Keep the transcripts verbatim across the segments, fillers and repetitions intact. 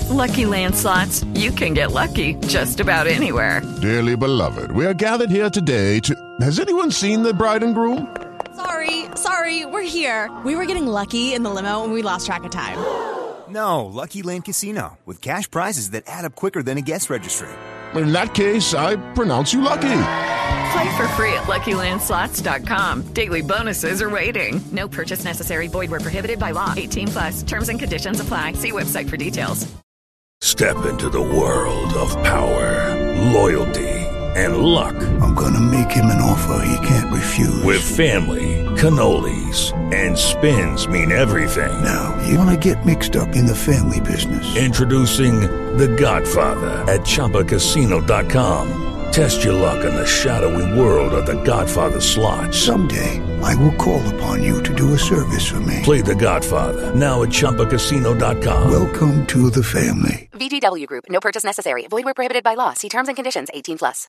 With Lucky Land Slots, you can get lucky just about anywhere. Dearly beloved, we are gathered here today to... Has anyone seen the bride and groom? Sorry, sorry, we're here. We were getting lucky in the limo and we lost track of time. No, Lucky Land Casino, with cash prizes that add up quicker than a guest registry. In that case, I pronounce you lucky. Play for free at Lucky Land Slots dot com. Daily bonuses are waiting. No purchase necessary. Void where prohibited by law. eighteen plus. Terms and conditions apply. See website for details. Step into the world of power, loyalty, and luck. I'm gonna make him an offer he can't refuse. With family, cannolis, and spins mean everything. Now, you wanna get mixed up in the family business. Introducing The Godfather at Chumba Casino dot com. Test your luck in the shadowy world of The Godfather slot. Someday, I will call upon you to do a service for me. Play The Godfather, now at Chumba Casino dot com. Welcome to the family. V G W Group. No purchase necessary. Void where prohibited by law. See terms and conditions. eighteen plus.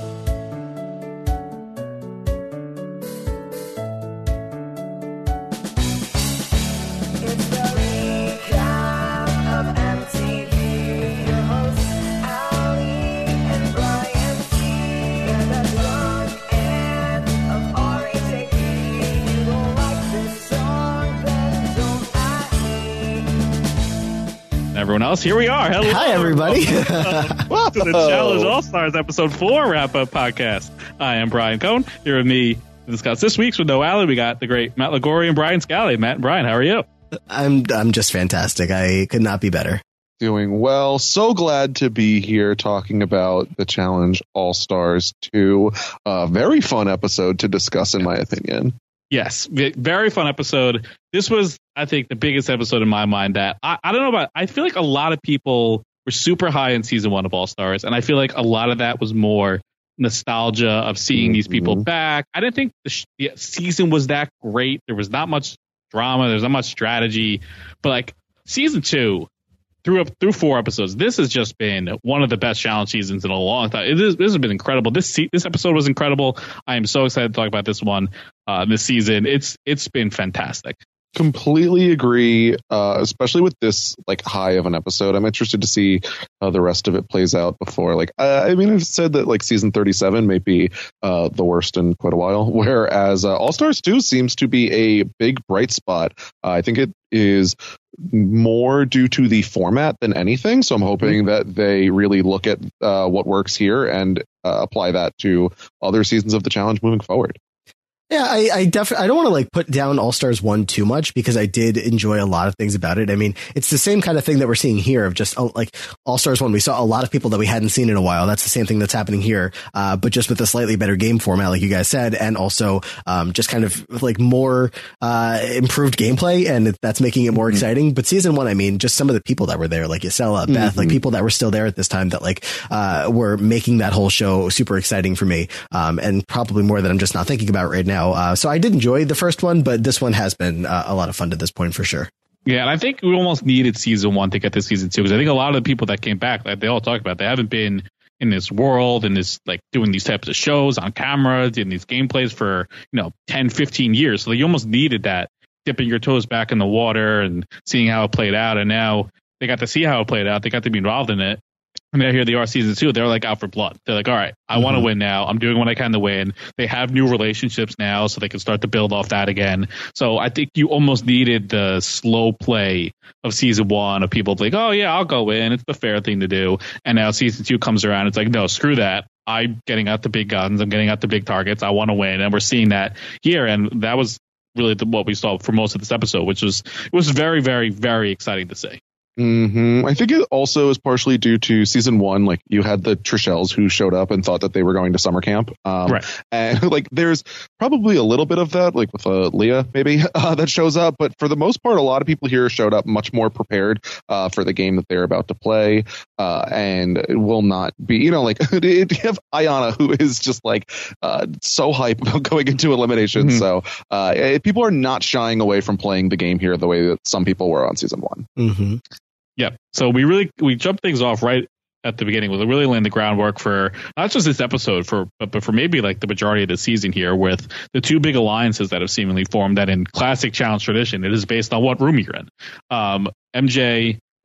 Everyone else, here we are. Hello. Hi, everybody. Welcome to the Challenge All-Stars Episode four Wrap-Up Podcast. I am Brian Cohn. Here with me to discuss this week's with No Alley. We got the great Matt Liguori and Brian Scally. Matt and Brian, how are you? I'm I'm just fantastic. I could not be better. Doing well. So glad to be here talking about the Challenge All-Stars two. A very fun episode to discuss, in my opinion. Yes, very fun episode. This was, I think, the biggest episode in my mind that I, I don't know about. I feel like a lot of people were super high in season one of All Stars, and I feel like a lot of that was more nostalgia of seeing mm-hmm. these people back. I didn't think the, sh- the season was that great. There was not much drama. There's not much strategy, but like season two, through up through four episodes, this has just been one of the best challenge seasons in a long time. It is, this has been incredible. This se- this episode was incredible. I am so excited to talk about this one, uh, this season. It's it's been fantastic. Completely agree, uh, especially with this like high of an episode. I'm interested to see how the rest of it plays out before. Like, uh, I mean, I've said that like season thirty-seven may be uh, the worst in quite a while, whereas uh, All Stars two seems to be a big bright spot. Uh, I think it is more due to the format than anything. So I'm hoping that they really look at uh, what works here and uh, apply that to other seasons of the challenge moving forward. Yeah, I, I definitely I don't want to like put down All Stars one too much because I did enjoy a lot of things about it. I mean, it's the same kind of thing that we're seeing here of just uh, like All Stars one. We saw a lot of people that we hadn't seen in a while. That's the same thing that's happening here, uh, but just with a slightly better game format, like you guys said, and also um, just kind of like more uh, improved gameplay, and that's making it more mm-hmm. exciting. But season one, I mean, just some of the people that were there, like Isela, Beth, mm-hmm. like people that were still there at this time that like uh, were making that whole show super exciting for me, um, and probably more that I'm just not thinking about right now. Uh, so I did enjoy the first one, but this one has been uh, a lot of fun to this point for sure. Yeah, and I think we almost needed season one to get this season two, because I think a lot of the people that came back, like they all talk about, they haven't been in this world and this like doing these types of shows on camera, doing these gameplays for, you know, ten, fifteen years. So you almost needed that dipping your toes back in the water and seeing how it played out. And now they got to see how it played out. They got to be involved in it. And now here they are season two. They're like out for blood. They're like, all right, I mm-hmm. want to win now. I'm doing what I can to win. They have new relationships now, so they can start to build off that again. So I think you almost needed the slow play of season one of people like, oh, yeah, I'll go in. It's the fair thing to do. And now season two comes around. It's like, no, screw that. I'm getting out the big guns. I'm getting out the big targets. I want to win. And we're seeing that here. And that was really the, what we saw for most of this episode, which was it was very, very, very exciting to see. Mm-hmm. I think it also is partially due to season one. Like you had the Trishelles who showed up and thought that they were going to summer camp. Um, right. And like there's probably a little bit of that, like with uh, Leah maybe uh, that shows up. But for the most part, a lot of people here showed up much more prepared uh, for the game that they're about to play, uh, and will not be, you know, like you have Ayana who is just like uh, so hype about going into elimination. Mm-hmm. So uh, people are not shying away from playing the game here the way that some people were on season one. Mm-hmm. Yeah, so we really we jumped things off right at the beginning with really laying the groundwork for not just this episode, for but, but for maybe like the majority of the season here with the two big alliances that have seemingly formed that in classic challenge tradition, it is based on what room you're in. Um, M J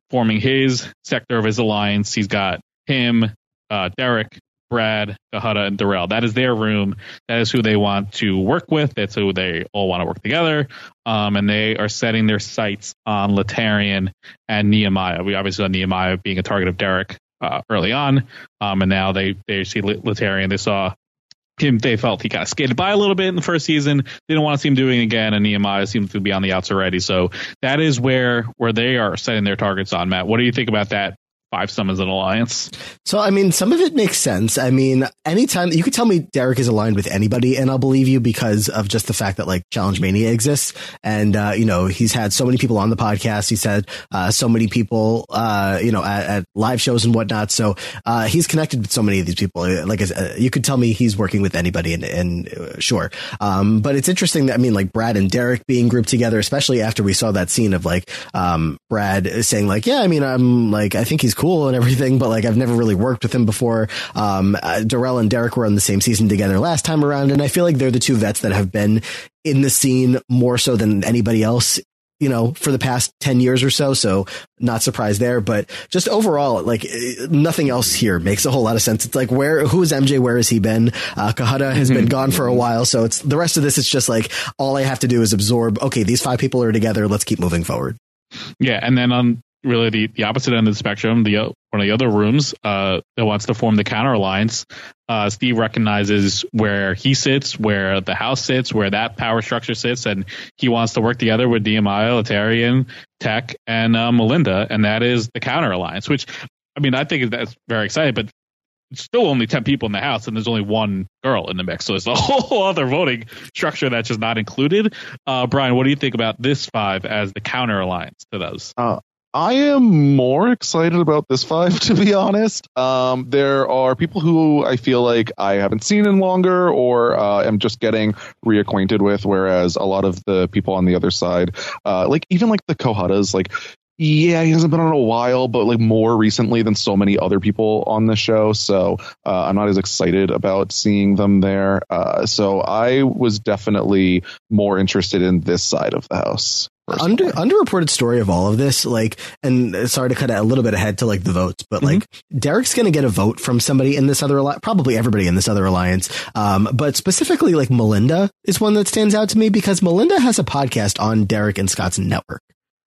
forming his sector of his alliance. He's got him, uh, Derek, Brad, Cohutta, and Darrell. That is their room. That is who they want to work with. That's who they all want to work together. Um, and they are setting their sights on Laterrian and Nehemiah. We obviously saw Nehemiah being a target of Derek uh, early on, um, and now they they see Laterrian. They saw him. They felt he kind of skated by a little bit in the first season. They didn't want to see him doing it again, and Nehemiah seems to be on the outs already. So that is where where they are setting their targets on. Matt, what do you think about that? Five summons an alliance. So, I mean, some of it makes sense. I mean, anytime you could tell me Derek is aligned with anybody and I'll believe you because of just the fact that like Challenge Mania exists. And, uh, you know, he's had so many people on the podcast. He's had, uh, so many people, uh, you know, at, at live shows and whatnot. So, uh, he's connected with so many of these people. Like, uh, you could tell me he's working with anybody and, and uh, sure. Um, but it's interesting that, I mean, like Brad and Derek being grouped together, especially after we saw that scene of like, um, Brad saying like, yeah, I mean, I'm like, I think he's cool and everything, but like I've never really worked with him before. Um, uh, Darrell and Derek were on the same season together last time around, and I feel like they're the two vets that have been in the scene more so than anybody else, you know, for the past ten years or so. So not surprised there, but just overall, like nothing else here makes a whole lot of sense. It's like, where, who is M J? Where has he been? Uh, Cohutta has been gone for a while. So it's the rest of this. It's just like, all I have to do is absorb. Okay, these five people are together. Let's keep moving forward. Yeah. And then on really the, the opposite end of the spectrum, the uh, one of the other rooms uh, that wants to form the counter alliance, uh, Steve recognizes where he sits, where the house sits, where that power structure sits, and he wants to work together with Nehemiah, Laterrian, Tech, and uh, Melinda, and that is the counter alliance. Which, I mean, I think that's very exciting, but it's still only ten people in the house, and there's only one girl in the mix, so there's a whole other voting structure that's just not included. Uh, Brian, what do you think about this five as the counter alliance to those? Uh, I am more excited about this five, to be honest. Um, there are people who I feel like I haven't seen in longer or uh, am just getting reacquainted with, whereas a lot of the people on the other side, uh, like even like the Cohuttas, like, yeah, he hasn't been on a while, but like more recently than so many other people on the show. So uh, I'm not as excited about seeing them there. Uh, so I was definitely more interested in this side of the house. Under underreported story of all of this, like, and sorry to cut a little bit ahead to like the votes, but like mm-hmm. Derek's going to get a vote from somebody in this other, probably everybody in this other alliance. Um, but specifically like Melinda is one that stands out to me because Melinda has a podcast on Derek and Scott's network.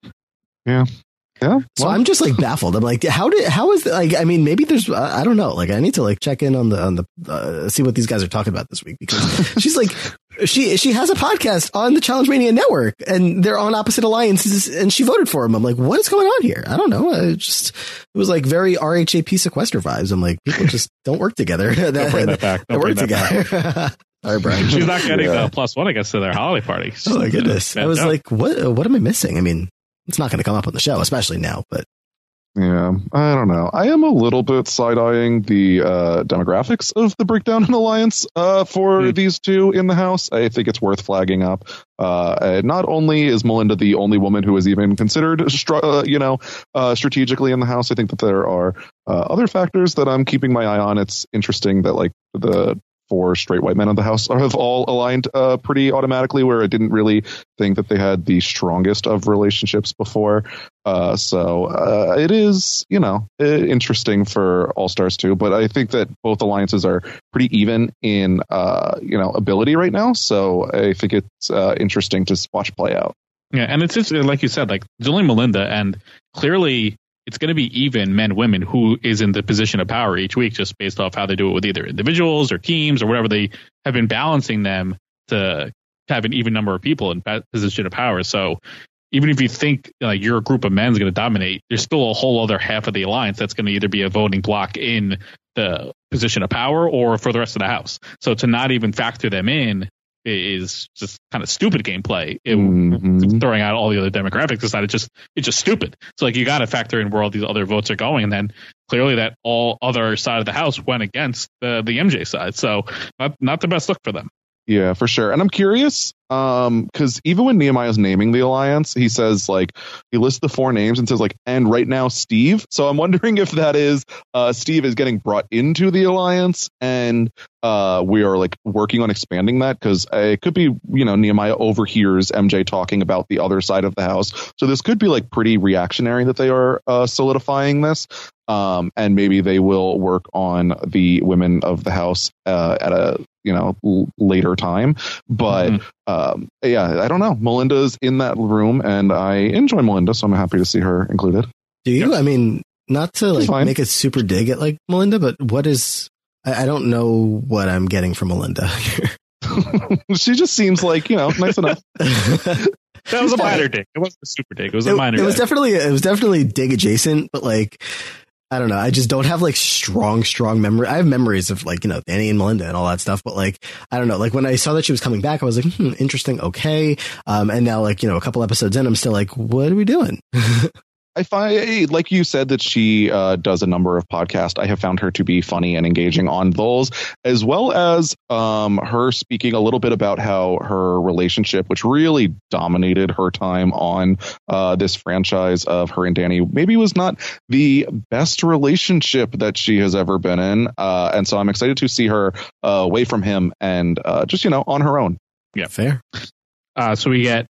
Yeah. Yeah. So well. I'm just like baffled. I'm like, how did, how is the, like, I mean, maybe there's, I don't know. Like, I need to like check in on the, on the, uh, see what these guys are talking about this week because she's like, she, she has a podcast on the Challenge Mania network and they're on opposite alliances and she voted for him. I'm like, what is going on here? I don't know. I just, it was like very R H A P sequester vibes. I'm like, people just don't work together. that, don't bring that back. Don't they work bring that together. Back. All right, Brian. She's not getting yeah. the plus one, I guess, to their holiday party. Oh my goodness. I was up. like, what, what am I missing? I mean, it's not going to come up on the show, especially now, but. Yeah, I don't know. I am a little bit side-eyeing the uh, demographics of the Breakdown and Alliance uh, for mm. these two in the house. I think it's worth flagging up. Uh, not only is Melinda the only woman who is even considered, uh, you know, uh, strategically in the house, I think that there are uh, other factors that I'm keeping my eye on. It's interesting that, like, the four straight white men of the house have all aligned uh, pretty automatically, where I didn't really think that they had the strongest of relationships before. Uh, so uh, it is, you know, interesting for All Stars too. But I think that both alliances are pretty even in, uh, you know, ability right now. So I think it's uh, interesting to watch play out. Yeah, and it's just like you said, like there's only Melinda, and clearly it's going to be even men, women who is in the position of power each week, just based off how they do it with either individuals or teams or whatever. They have been balancing them to have an even number of people in position of power. So even if you think like your group of men is going to dominate, there's still a whole other half of the alliance that's going to either be a voting block in the position of power or for the rest of the house. So to not even factor them in is just kind of stupid gameplay. It, mm-hmm. Throwing out all the other demographics aside, it's just it's just stupid. So like you got to factor in where all these other votes are going, and then clearly that all other side of the house went against the the M J side. So not not the best look for them. Yeah, for sure. And I'm curious, um, because even when Nehemiah's naming the alliance, he says, like, he lists the four names and says, like, and right now, Steve. So I'm wondering if that is uh, Steve is getting brought into the alliance and uh, we are, like, working on expanding that, because it could be, you know, Nehemiah overhears M J talking about the other side of the house. So this could be, like, pretty reactionary that they are uh, solidifying this. Um, and maybe they will work on the women of the house uh, at a, you know, l- later time. But mm-hmm. um, yeah, I don't know. Melinda's in that room and I enjoy Melinda, so I'm happy to see her included. Do you? Yep. I mean, not to like make a super dig at like Melinda, but what is, I, I don't know what I'm getting from Melinda here. She just seems like, you know, nice enough. That was a minor dig. It wasn't a super dig. It was a it, minor it dig. was definitely, it was definitely dig adjacent, but like, I don't know. I just don't have like strong, strong memory. I have memories of like, you know, Danny and Melinda and all that stuff. But like, I don't know, like when I saw that she was coming back, I was like, hmm, interesting. Okay. Um, and now like, you know, a couple episodes in, I'm still like, what are we doing? I find, like you said, that she uh, does a number of podcasts. I have found her to be funny and engaging on those, as well as um, her speaking a little bit about how her relationship, which really dominated her time on uh, this franchise of her and Danny, maybe was not the best relationship that she has ever been in. Uh, and so I'm excited to see her uh, away from him and uh, just, you know, on her own. Yeah, fair. Uh, so we get,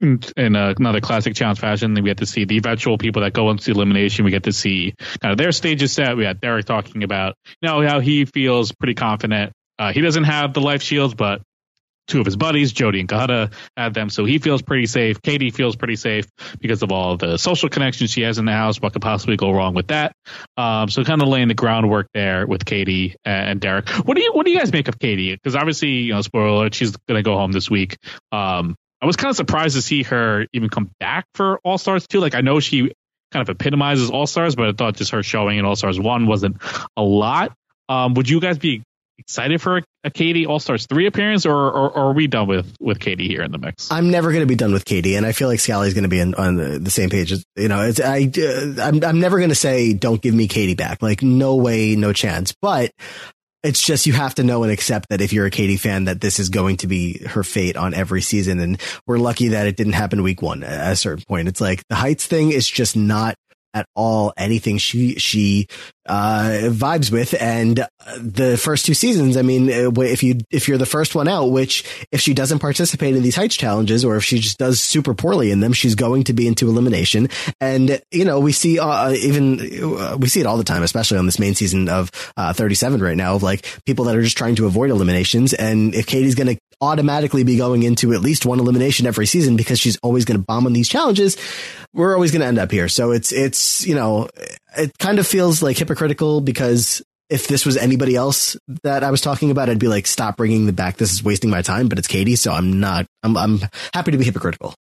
in uh, another classic challenge fashion, we get to see the eventual people that go into elimination. We get to see kind of their stages set. We had Derek talking about, you know, how he feels pretty confident. Uh, he doesn't have the life shields, but two of his buddies, Jody and Kahada, have them. So he feels pretty safe. Katie feels pretty safe because of all the social connections she has in the house. What could possibly go wrong with that? Um, so kind of laying the groundwork there with Katie and Derek. What do you What do you guys make of Katie? Because obviously, you know, spoiler alert, she's going to go home this week. Um, I was kind of surprised to see her even come back for All Stars two. Like, I know she kind of epitomizes All Stars, but I thought just her showing in All Stars one wasn't a lot. Um, would you guys be excited for a, a Katie All Stars three appearance, or, or, or are we done with, with Katie here in the mix? I'm never going to be done with Katie, and I feel like Scally's going to be in, on the, the same page. As, you know, it's, I, uh, I'm, I'm never going to say, don't give me Katie back. Like, no way, no chance. But it's just, you have to know and accept that if you're a Katie fan, that this is going to be her fate on every season. And we're lucky that it didn't happen week one at a certain point. It's like the Heights thing is just not at all anything she she uh vibes with. And the first two seasons, I mean, if you if you're the first one out, which if she doesn't participate in these Heights challenges, or if she just does super poorly in them, she's going to be into elimination. And you know, we see uh, even uh, we see it all the time, especially on this main season of uh thirty-seven right now, of like people that are just trying to avoid eliminations. And if Katie's going to automatically be going into at least one elimination every season because she's always going to bomb on these challenges, we're always going to end up here. So it's it's you know, it kind of feels like hypocritical, because if this was anybody else that I was talking about, I'd be like, stop bringing them back. This is wasting my time. But it's Katie, so I'm not. I'm I'm happy to be hypocritical.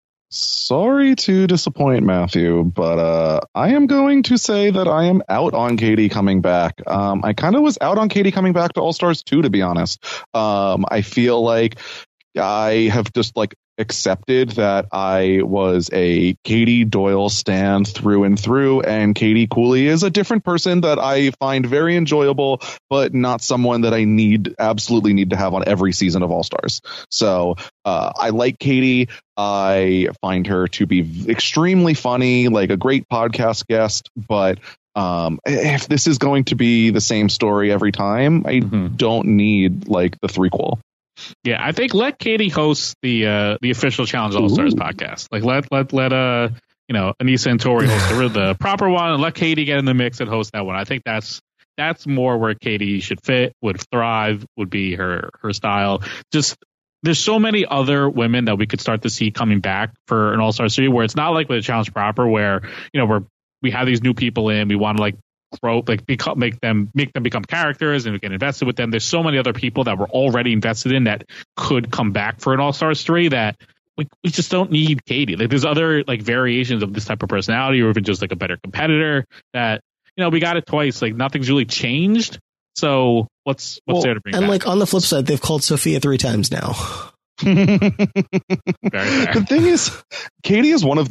Sorry to disappoint, Matthew, but uh, I am going to say that I am out on Katie coming back. Um, I kind of was out on Katie coming back to All Stars two, to be honest. Um, I feel like I have just like accepted that I was a Katie Doyle stan through and through, and Katie Cooley is a different person that I find very enjoyable, but not someone that I need absolutely need to have on every season of All Stars. So uh, I like Katie. I find her to be extremely funny, like a great podcast guest, but um, if this is going to be the same story every time, I mm-hmm. don't need like the threequel. Yeah, I think let Katie host the uh, the official Challenge All Stars podcast. Like let let let uh you know Anissa and Tori host the, the proper one, and let Katie get in the mix and host that one. I think that's that's more where Katie should fit, would thrive, would be her her style. Just there's so many other women that we could start to see coming back for an All Star three, where it's not like with a Challenge proper, where you know we're we have these new people in, we want to like. Grow, like become, make them make them become characters and we get invested with them. There's so many other people that we're already invested in that could come back for an All Stars three that we, we just don't need Katie. Like there's other like variations of this type of personality, or even just like a better competitor that you know we got it twice. Like nothing's really changed. So what's what's well, there to bring? And back? Like on the flip side, they've called Sophia three times now. The thing is, Katie is one of the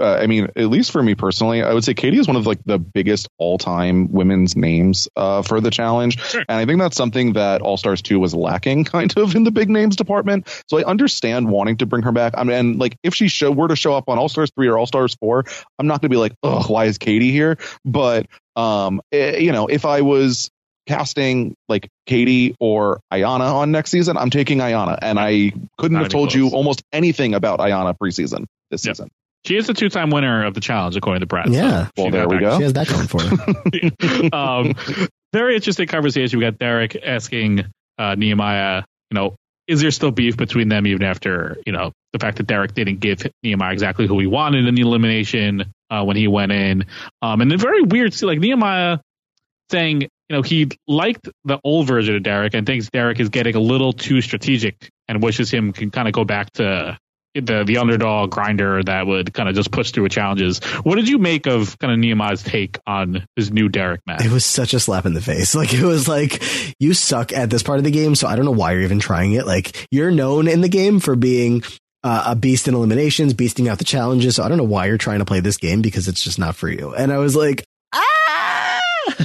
uh, I mean, at least for me personally, I would say Katie is one of like the biggest all-time women's names uh, for the challenge. Sure. And I think that's something that All-Stars two was lacking kind of in the big names department. So I understand wanting to bring her back. I mean, and like if she show, were to show up on All-Stars three or All-Stars four, I'm not going to be like, oh, why is Katie here? But, um, it, you know, if I was casting like Katie or Ayanna on next season, I'm taking Ayanna, and I couldn't not have told close. you almost anything about Ayanna preseason this yep. season. She is a two-time winner of the challenge, according to Brad. Yeah, so well, there we go. She has that going for her. um, very interesting conversation. We got Derek asking uh, Nehemiah, you know, is there still beef between them even after, you know, the fact that Derek didn't give Nehemiah exactly who he wanted in the elimination uh, when he went in, um, and then very weird, see, like Nehemiah saying, you know, he liked the old version of Derek and thinks Derek is getting a little too strategic and wishes him can kind of go back to the the underdog grinder that would kind of just push through challenges. What did you make of kind of Nehemiah's take on his new Derek match? It was such a slap in the face. Like, it was like, you suck at this part of the game, so I don't know why you're even trying it. Like, you're known in the game for being uh, a beast in eliminations, beasting out the challenges, so I don't know why you're trying to play this game, because it's just not for you. And I was like, ah!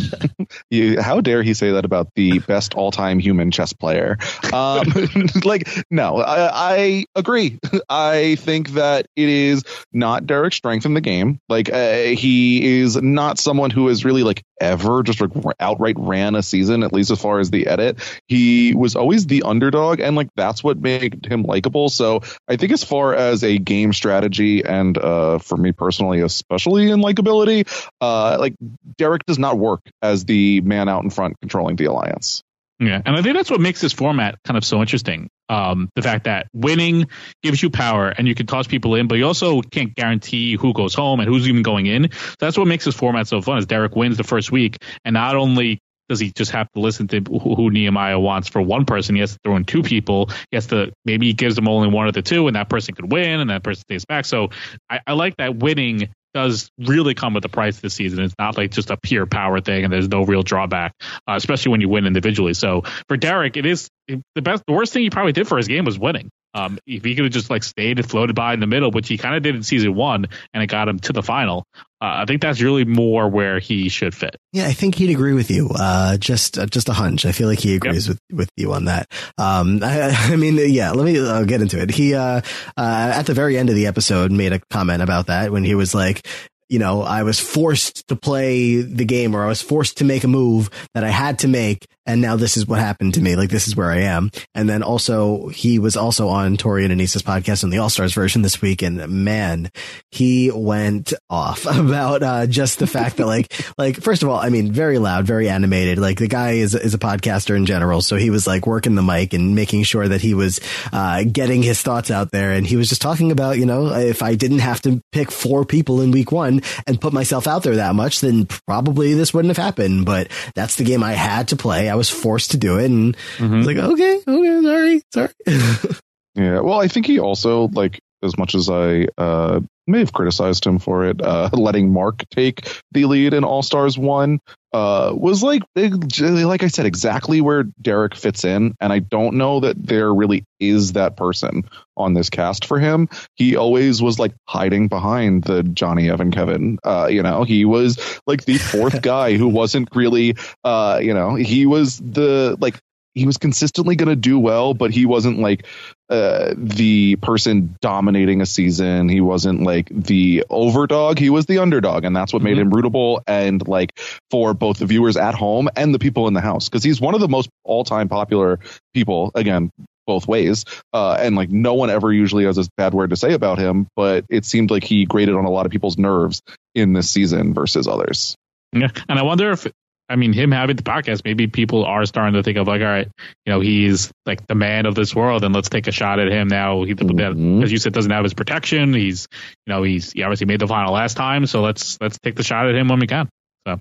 You, how dare he say that about the best all-time human chess player? Um, like, no, I, I agree. I think that it is not Derek's strength in the game. Like, uh, he is not someone who has really like ever just like, outright ran a season, at least as far as the edit. He was always the underdog, and like that's what made him likable. So I think as far as a game strategy, and uh, for me personally, especially in likability, uh, like Derek does not work as the man out in front controlling the alliance. Yeah, and I think that's what makes this format kind of so interesting. Um, the fact that winning gives you power and you can toss people in, but you also can't guarantee who goes home and who's even going in. So that's what makes this format so fun, is Derek wins the first week, and not only does he just have to listen to who, who Nehemiah wants for one person, he has to throw in two people. He has to, maybe he gives them only one of the two, and that person could win and that person stays back. So I, I like that winning does really come with a price this season. It's not like just a pure power thing and there's no real drawback, uh, especially when you win individually. So for Derek, it is the best, the worst thing he probably did for his game was winning. Um, if he could have just like stayed and floated by in the middle, which he kind of did in season one, and it got him to the final, uh, I think that's really more where he should fit. Yeah, I think he'd agree with you. Uh, just, uh, just a hunch. I feel like he agrees yep. with, with you on that. Um, I, I mean, yeah, let me uh, get into it. He, uh, uh, at the very end of the episode made a comment about that when he was like, you know, I was forced to play the game, or I was forced to make a move that I had to make. And now this is what happened to me. Like, this is where I am. And then also, he was also on Tori and Anissa's podcast on the All-Stars version this week. And man, he went off about, uh, just the fact that like, like, first of all, I mean, very loud, very animated. Like, the guy is, is a podcaster in general. So he was like working the mic and making sure that he was, uh, getting his thoughts out there. And he was just talking about, you know, if I didn't have to pick four people in week one and put myself out there that much, then probably this wouldn't have happened. But that's the game I had to play. I was forced to do it, and mm-hmm. I was like, okay, okay, sorry, sorry. Yeah, well, I think he also, like, as much as I uh, may have criticized him for it, uh, letting Mark take the lead in All-Stars one uh, was like, like I said, exactly where Derek fits in. And I don't know that there really is that person on this cast for him. He always was like hiding behind the Johnny, Evan, Kevin. Uh, you know, he was like the fourth guy who wasn't really, uh, you know, he was the like, he was consistently going to do well, but he wasn't like uh, the person dominating a season. He wasn't like the overdog. He was the underdog. And that's what mm-hmm. made him rootable. And like for both the viewers at home and the people in the house, because he's one of the most all time popular people, again, both ways. Uh, and like no one ever usually has a bad word to say about him. But it seemed like he grated on a lot of people's nerves in this season versus others. Yeah. And I wonder if, I mean, him having the podcast, maybe people are starting to think of like, all right, you know, he's like the man of this world, and let's take a shot at him now. He, mm-hmm. as you said, doesn't have his protection. He's, you know, he's he obviously made the final last time, so let's let's take the shot at him when we can. So.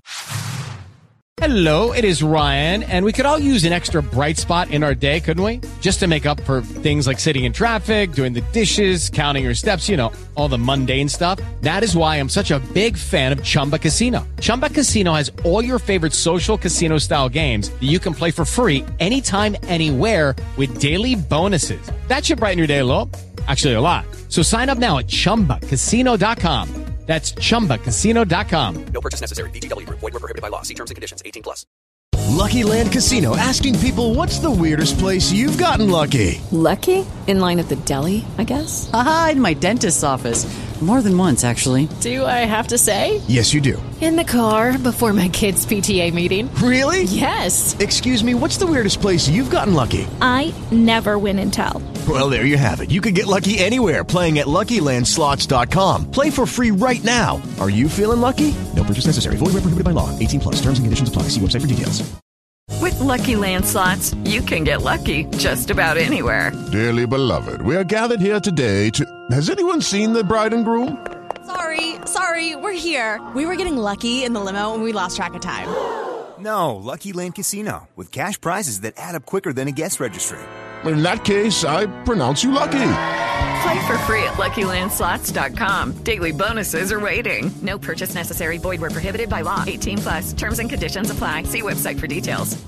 Hello, it is Ryan, and we could all use an extra bright spot in our day, couldn't we? Just to make up for things like sitting in traffic, doing the dishes, counting your steps, you know, all the mundane stuff. That is why I'm such a big fan of Chumba Casino. Chumba Casino has all your favorite social casino style games that you can play for free anytime, anywhere with daily bonuses. That should brighten your day a little. Actually, a lot. So sign up now at chumba casino dot com. That's chumba casino dot com. No purchase necessary. V G W Group. Void where prohibited by law. See terms and conditions. eighteen plus. Lucky Land Casino, asking people, what's the weirdest place you've gotten lucky? Lucky? In line at the deli, I guess? Aha, in my dentist's office. More than once, actually. Do I have to say? Yes, you do. In the car before my kids' P T A meeting. Really? Yes. Excuse me, what's the weirdest place you've gotten lucky? I never win and tell. Well, there you have it. You can get lucky anywhere, playing at Lucky Land Slots dot com. Play for free right now. Are you feeling lucky? No purchase necessary. Void where prohibited by law. eighteen plus. Terms and conditions apply. See website for details. With Lucky Land Slots, you can get lucky just about anywhere. Dearly beloved, we are gathered here today to... Has anyone seen the bride and groom? Sorry, sorry, we're here. We were getting lucky in the limo and we lost track of time. No, Lucky Land Casino, with cash prizes that add up quicker than a guest registry. In that case, I pronounce you lucky. Play for free at Lucky Land Slots dot com. Daily bonuses are waiting. No purchase necessary. Void where prohibited by law. eighteen plus. Terms and conditions apply. See website for details.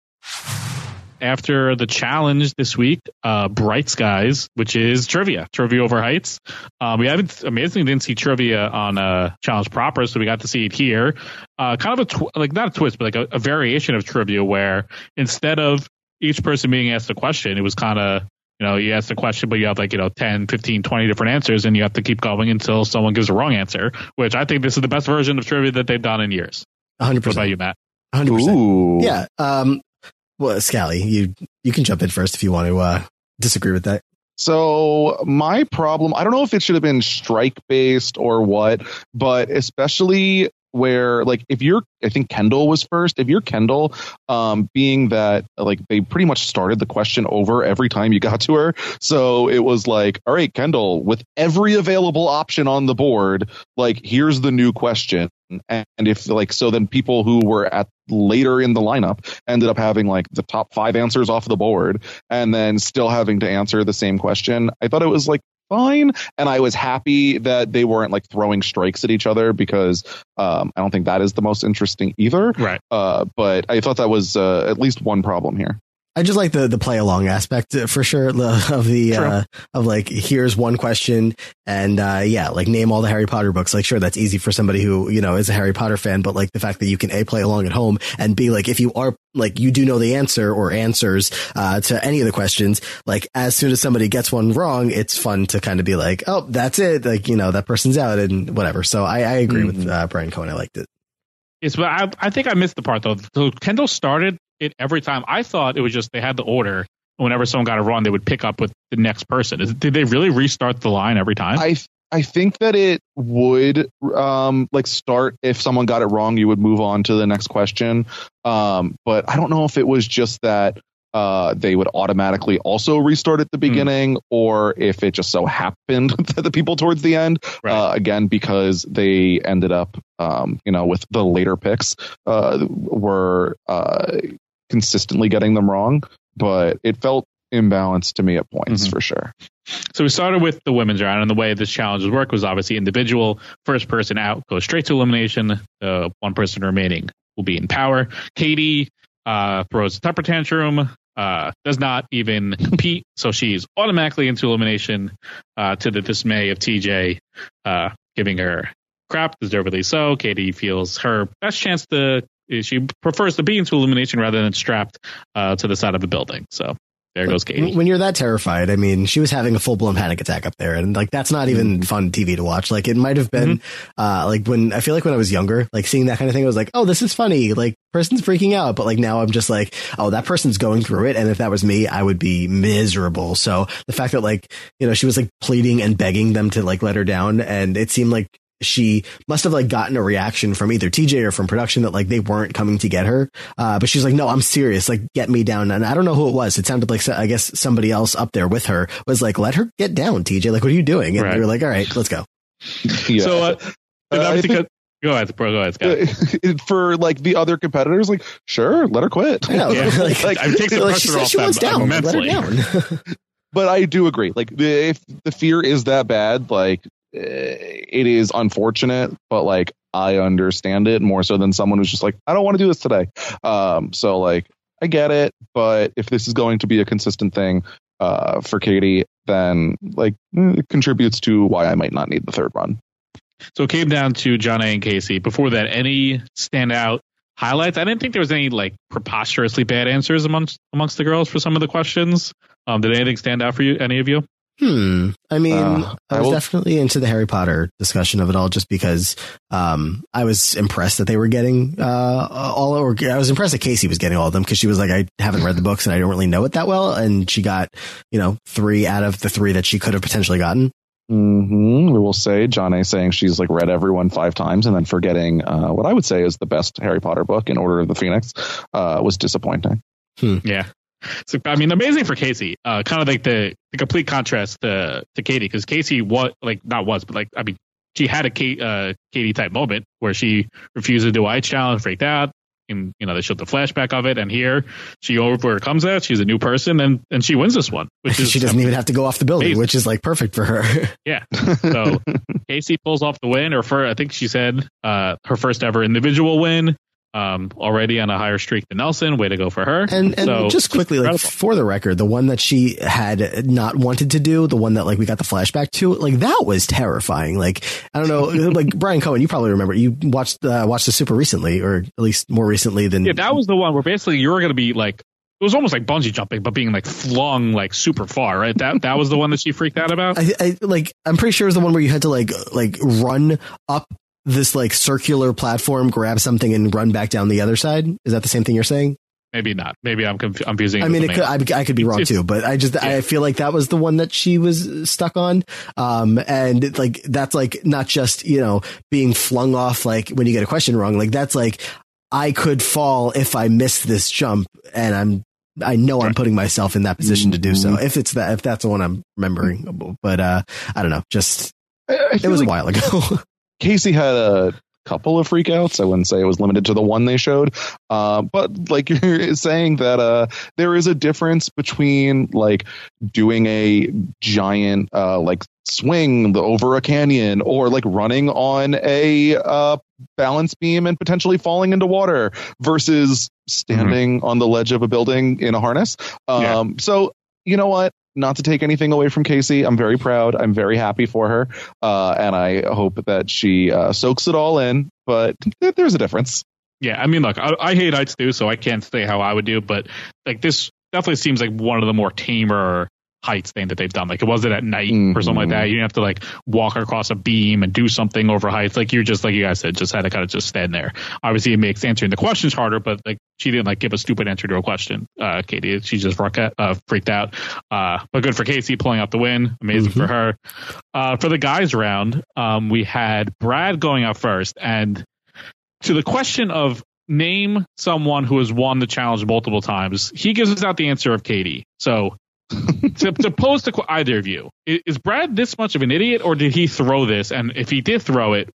After the challenge this week, uh, Bright Skies, which is trivia, trivia over heights. Um, we haven't, amazingly didn't see trivia on uh, Challenge proper, so we got to see it here. Uh, kind of a, tw- like not a twist, but like a, a variation of trivia where instead of each person being asked a question, it was kind of, you know, you ask a question, but you have like, you know, ten, fifteen, twenty different answers, and you have to keep going until someone gives a wrong answer, which I think this is the best version of trivia that they've done in years. one hundred percent. What about you, Matt? one hundred percent. Ooh. Yeah. Um, well, Scally, you, you can jump in first if you want to uh, disagree with that. So my problem, I don't know if it should have been strike based or what, but especially where, like, if you're, I think Kendall was first, if you're Kendall, um, being that, like, they pretty much started the question over every time you got to her. So it was like, all right, Kendall, with every available option on the board, like, here's the new question. And if, like, so then people who were at later in the lineup ended up having like the top five answers off the board and then still having to answer the same question. I thought it was like fine. And I was happy that they weren't like throwing strikes at each other because um, I don't think that is the most interesting either. Right. Uh, but I thought that was uh, at least one problem here. I just like the the play along aspect for sure of the uh, of like, here's one question and uh, yeah, like name all the Harry Potter books. Like, sure, that's easy for somebody who, you know, is a Harry Potter fan, but like the fact that you can A, play along at home, and B, like if you are like you do know the answer or answers uh, to any of the questions, like as soon as somebody gets one wrong, it's fun to kind of be like, oh, that's it. Like, you know, that person's out and whatever. So I, I agree mm-hmm. with uh, Brian Cohen. I liked it. Yes, but I, I think I missed the part though. So Kendall started it every time. I thought it was just they had the order. And whenever someone got it wrong, they would pick up with the next person. Is, did they really restart the line every time? I I think that it would um, like start if someone got it wrong, you would move on to the next question. Um, but I don't know if it was just that uh, they would automatically also restart at the beginning, mm. or if it just so happened that the people towards the end, right. uh, again, because they ended up, um, you know, with the later picks, uh, were uh, consistently getting them wrong. But it felt imbalanced to me at points, mm-hmm. for sure. So we started with the women's round, and the way this challenge would work was obviously individual. First person out goes straight to elimination. The uh, one person remaining will be in power. Katie uh, throws a temper tantrum, uh, does not even compete, so she's automatically into elimination, uh, to the dismay of T J, uh, giving her crap, deservedly so. Katie feels her best chance to, she prefers to be into elimination rather than strapped uh, to the side of a building. So there goes Katie. When you're that terrified, I mean, she was having a full blown panic attack up there, and like that's not even mm-hmm. fun T V to watch. Like it might have been, mm-hmm. uh, like when I feel like when I was younger, like seeing that kind of thing, I was like, oh, this is funny. Like person's freaking out, but like now I'm just like, oh, that person's going through it, and if that was me, I would be miserable. So the fact that like, you know, she was like pleading and begging them to like let her down, and it seemed like she must have like gotten a reaction from either T J or from production that like they weren't coming to get her. Uh, but she's like, no, I'm serious. Like, get me down. And I don't know who it was. It sounded like, I guess somebody else up there with her was like, let her get down, T J. Like, what are you doing? And right. we were like, all right, let's go. Yeah. So, uh, uh, think, go ahead, bro. Go ahead, Scott. For like the other competitors, like, sure, let her quit. I know. Yeah. like, like, I take the like, pressure off she them wants down. immensely. Let her down. But I do agree. Like, if the fear is that bad, like, it is unfortunate, but like I understand it more so than someone who's just like, I don't want to do this today. Um, so like I get it, but if this is going to be a consistent thing uh, for Katie, then like it contributes to why I might not need the third run. So it came down to Jonna and Casey. Before that, any standout highlights? I didn't think there was any like preposterously bad answers amongst amongst the girls for some of the questions. Um, did anything stand out for you? Any of you? Hmm. I mean, Uh, I I was will- definitely into the Harry Potter discussion of it all, just because um, I was impressed that they were getting uh, all. Or I was impressed that Casey was getting all of them because she was like, I haven't read the books and I don't really know it that well, and she got, you know, three out of the three that she could have potentially gotten. Mm-hmm. We will say John A saying she's like read everyone five times and then forgetting uh, what I would say is the best Harry Potter book, In Order of the Phoenix, uh, was disappointing. Hmm. Yeah. So, I mean, amazing for Casey. Uh, kind of like the, the complete contrast to, to Katie, because Casey, what, like, not was, but like, I mean, she had a Kate, uh, Katie type moment where she refused to do a ice challenge, freaked out, and, you know, they showed the flashback of it. And here she overcomes that. She's a new person and, and she wins this one, which is she doesn't even have to go off the building, amazing. which is like perfect for her. Yeah. So Casey pulls off the win, or for, I think she said, uh, her first ever individual win. Um, already on a higher streak than Nelson. Way to go for her. And, and so, just quickly, like, incredible. for the record, the one that she had not wanted to do, the one that like we got the flashback to, like that was terrifying. Like, I don't know, like Brian Cohen, you probably remember, you watched uh, watched the super recently, or at least more recently than. Yeah, that was the one where basically you were going to be like, it was almost like bungee jumping, but being like flung like super far, right? That that was the one that she freaked out about. I, I like, I'm pretty sure it was the one where you had to like like run up this like circular platform, grab something, and run back down the other side. Is that the same thing you're saying? Maybe not. Maybe I'm conf- I'm confusing. I mean, it could, I, I could be wrong too, but I just, I feel like that was the one that she was stuck on. Um, and like, that's like, not just, you know, being flung off, like when you get a question wrong, like that's like, I could fall if I miss this jump, and I'm, I know I'm putting myself in that position to do so. If it's that, if that's the one I'm remembering, but, uh, I don't know, just, I, I it was like a while ago. Casey had a couple of freakouts. I wouldn't say it was limited to the one they showed. Uh, but like you're saying that uh, there is a difference between like doing a giant uh, like swing over a canyon, or like running on a uh, balance beam and potentially falling into water, versus standing mm-hmm. on the ledge of a building in a harness. Um, yeah. So you know what? Not to take anything away from Casey, I'm very proud. I'm very happy for her. Uh, and I hope that she uh, soaks it all in. But th- there's a difference. Yeah, I mean, look, I, I hate heights too, so I can't say how I would do. But like this definitely seems like one of the more tamer heights thing that they've done. Like it wasn't at night mm-hmm. or something like that. You didn't have to like walk across a beam and do something over heights. Like you're just, like you guys said, just had to kind of just stand there. Obviously it makes answering the questions harder, but like she didn't like give a stupid answer to a question. Uh, Katie, she just uh, freaked out. Uh, but good for Casey pulling out the win. Amazing mm-hmm. for her. Uh, for the guys round, um, we had Brad going out first, and to the question of name someone who has won the challenge multiple times, he gives us out the answer of Katie. So to, to pose to either of you, is Brad this much of an idiot, or did he throw this? And if he did throw it,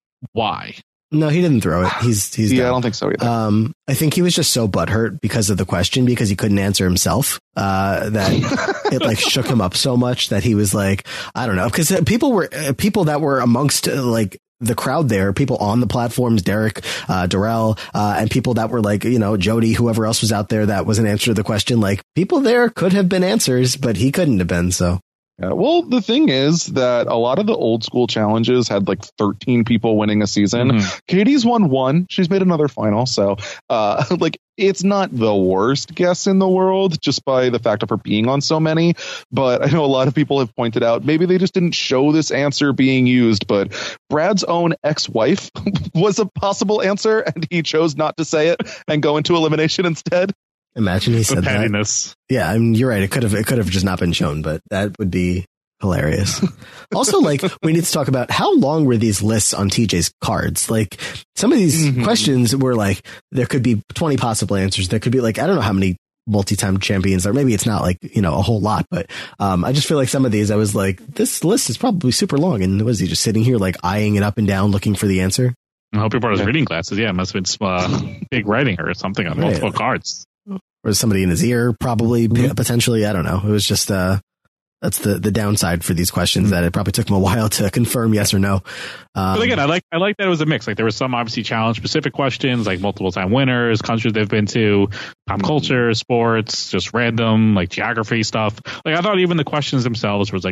why? No, he didn't throw it. He's he's yeah, done. I don't think so either. Um, I think he was just so butthurt because of the question, because he couldn't answer himself. Uh, that it like shook him up so much that he was like, I don't know, because people were uh, people that were amongst uh, like the crowd there, people on the platforms, Derek, uh, Darrell, uh, and people that were like, you know, Jody, whoever else was out there that was an answer to the question. Like people there could have been answers, but he couldn't have been. So. Yeah, well, the thing is that a lot of the old school challenges had like thirteen people winning a season. Mm-hmm. Katie's won one. She's made another final. So uh, like it's not the worst guess in the world just by the fact of her being on so many. But I know a lot of people have pointed out maybe they just didn't show this answer being used. But Brad's own ex-wife was a possible answer, and he chose not to say it and go into elimination instead. Imagine he said that. Yeah, I mean, you're right. It could have it could have just not been shown, but that would be hilarious. Also, like, we need to talk about how long were these lists on T J's cards? Like, some of these mm-hmm. questions were like, there could be twenty possible answers. There could be like, I don't know how many multi-time champions, or maybe it's not like, you know, a whole lot, but um, I just feel like some of these, I was like, this list is probably super long. And was he just sitting here like eyeing it up and down, looking for the answer? I hope he brought his reading glasses. Yeah, it must have been uh, big writing or something on right. multiple cards. Or somebody in his ear, probably, mm-hmm. potentially. I don't know. It was just, uh, that's the, the downside for these questions, mm-hmm. that it probably took him a while to confirm yes or no. Um, but again, I like, I like that it was a mix. Like there was some obviously challenge specific questions, like multiple time winners, countries they've been to, pop mm-hmm. culture, sports, just random, like geography stuff. Like I thought even the questions themselves was like a,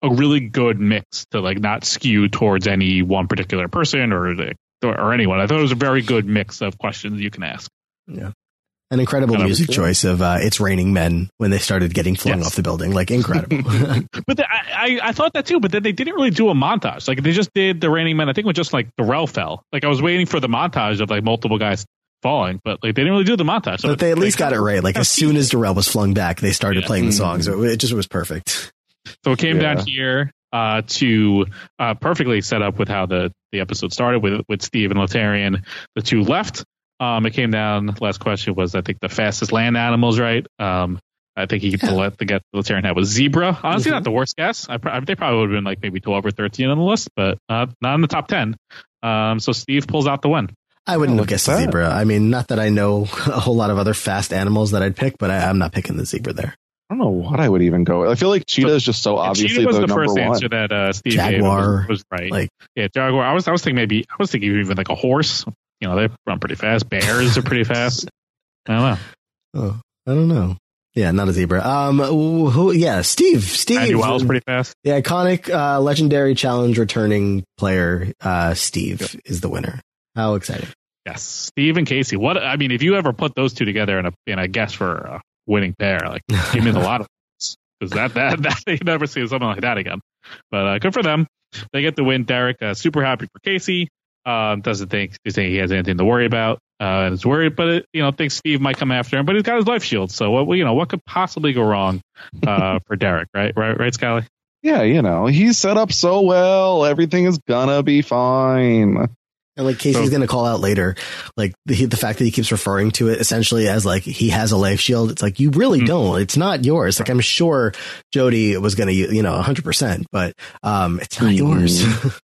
a really good mix to like not skew towards any one particular person or or, or anyone. I thought it was a very good mix of questions you can ask. Yeah. An incredible kind music choice of uh, It's Raining Men when they started getting flung yes. off the building. Like, incredible. But the, I, I thought that too, but then they didn't really do a montage. Like, they just did The Raining Men. I think it was just like Darrell fell. Like, I was waiting for the montage of like multiple guys falling, but like they didn't really do the montage. So but they at least got it right. Like, as soon as Darrell was flung back, they started yeah. playing the songs. So it just was perfect. So it came yeah. down here uh, to uh, perfectly set up with how the, the episode started with, with Steve and Laterrian. The two left. Um, it came down. The last question was, I think, the fastest land animals, right? Um, I think he yeah. the, the guess Laterrian had was zebra. Honestly, mm-hmm. not the worst guess. I, I they probably would have been like maybe twelve or thirteen on the list, but uh, not in the top ten. Um, so Steve pulls out the win. I wouldn't oh, have guessed the zebra. I mean, not that I know a whole lot of other fast animals that I'd pick, but I, I'm not picking the zebra there. I don't know what I would even go with. I feel like cheetah so, is just so obviously cheetah was the, the number first one. answer that uh, Steve Jaguar gave was, was right. Like, yeah, Jaguar. I was I was thinking maybe I was thinking even like a horse. You know, they run pretty fast. Bears are pretty fast. I don't know. Oh, I don't know. Yeah, not a zebra. Um, who? Yeah, Steve. Steve. Andy Wells pretty fast. The iconic, uh, legendary challenge returning player, uh, Steve yep. is the winner. How exciting! Yes, Steve and Casey. What I mean, if you ever put those two together in a in a guess for a winning pair, like give me a lot of because that that that you never see something like that again. But uh, good for them. They get the win. Derek, uh, super happy for Casey. Um, doesn't think think he has anything to worry about. Uh, and is worried, but it, you know, thinks Steve might come after him. But he's got his life shield, so what you know, what could possibly go wrong uh, for Derek, right? Right, right, Scally? Yeah, you know, he's set up so well. Everything is gonna be fine. And like Casey's so, going to call out later, like the the fact that he keeps referring to it essentially as like he has a life shield. It's like, you really mm-hmm. don't. It's not yours. Like, I'm sure Jody was going to, you know, one hundred percent, but um, it's not mm-hmm. yours.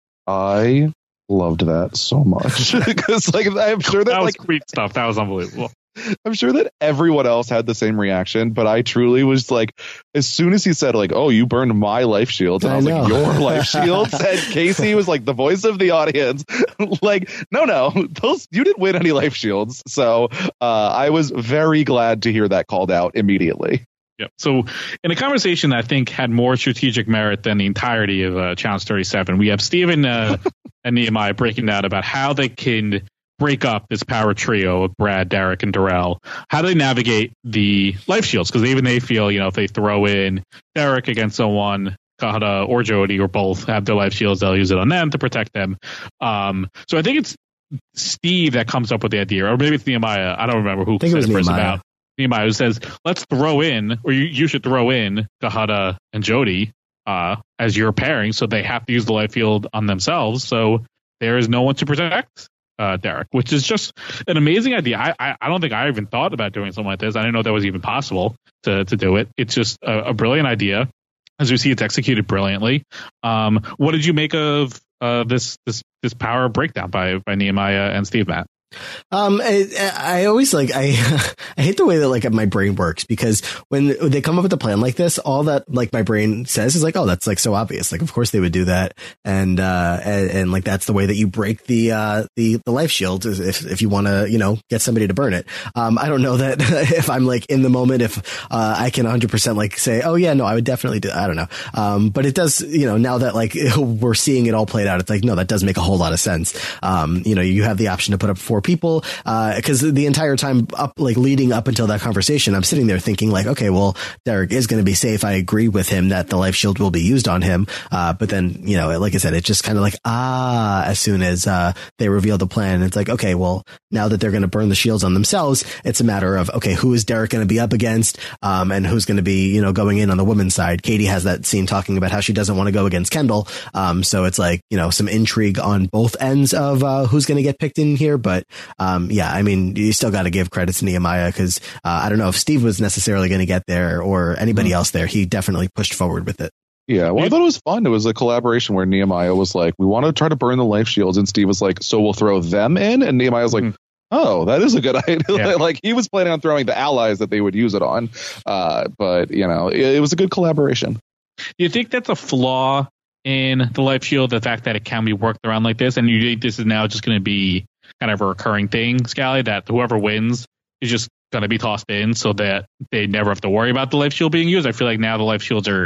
I loved that so much because like I'm sure that, that was like sweet stuff. That was unbelievable. I'm sure that everyone else had the same reaction, but I truly was like, as soon as he said like, "Oh, you burned my life shields," and I, I was know. like, "Your life shields," and Casey was like the voice of the audience, like, "No, no, those you didn't win any life shields." So uh, I was very glad to hear that called out immediately. Yep. So in a conversation that I think had more strategic merit than the entirety of uh, Challenge thirty-seven, we have Steven uh, and Nehemiah breaking down about how they can break up this power trio of Brad, Derek, and Darrell. How do they navigate the life shields? Because even they feel, you know, if they throw in Derek against someone, Kahada or Jody or both have their life shields, they'll use it on them to protect them. Um, so I think it's Steve that comes up with the idea, or maybe it's Nehemiah. I don't remember who said it first about. Nehemiah who says, let's throw in, or you, you should throw in Kahada and Jody uh, as your pairing, so they have to use the life field on themselves. So there is no one to protect uh, Derek, which is just an amazing idea. I, I I don't think I even thought about doing something like this. I didn't know that was even possible to to do it. It's just a, a brilliant idea. As we see, it's executed brilliantly. Um, what did you make of uh, this this this power breakdown by by Nehemiah and Steve, Matt? Um, I, I always like, I, I hate the way that like my brain works, because when they come up with a plan like this, all that like my brain says is like, oh, that's like so obvious. Like, of course they would do that. And, uh, and, and like, that's the way that you break the, uh, the, the life shield is if, if you want to, you know, get somebody to burn it. Um, I don't know that if I'm like in the moment, if, uh, I can one hundred percent like say, oh yeah, no, I would definitely do, I don't know. Um, but it does, you know, now that like we're seeing it all played out, it's like, no, that does make a whole lot of sense. Um, you know, you have the option to put up four people, uh, because the entire time up, like leading up until that conversation, I'm sitting there thinking like, okay, well, Derek is going to be safe. I agree with him that the life shield will be used on him. Uh, but then, you know, like I said, it's just kind of like, ah, as soon as, uh, they reveal the plan, it's like, okay, well, now that they're going to burn the shields on themselves, it's a matter of, okay, who is Derek going to be up against? Um, and who's going to be, you know, going in on the women's side. Katie has that scene talking about how she doesn't want to go against Kendall. Um, so it's like, you know, some intrigue on both ends of, uh, who's going to get picked in here. But, Um, yeah, I mean, you still got to give credit to Nehemiah, because uh, I don't know if Steve was necessarily going to get there or anybody mm-hmm. else there. He definitely pushed forward with it. Yeah, well, I thought it was fun. It was a collaboration where Nehemiah was like, we want to try to burn the life shields. And Steve was like, so we'll throw them in. And Nehemiah was like, mm-hmm. oh, that is a good idea. Yeah. Like, he was planning on throwing the allies that they would use it on. Uh, but, you know, it, it was a good collaboration. Do you think that's a flaw in the life shield, the fact that it can be worked around like this? And you think this is now just going to be kind of a recurring thing, Scally, that whoever wins is just going to be tossed in so that they never have to worry about the life shield being used? I feel like now the life shields are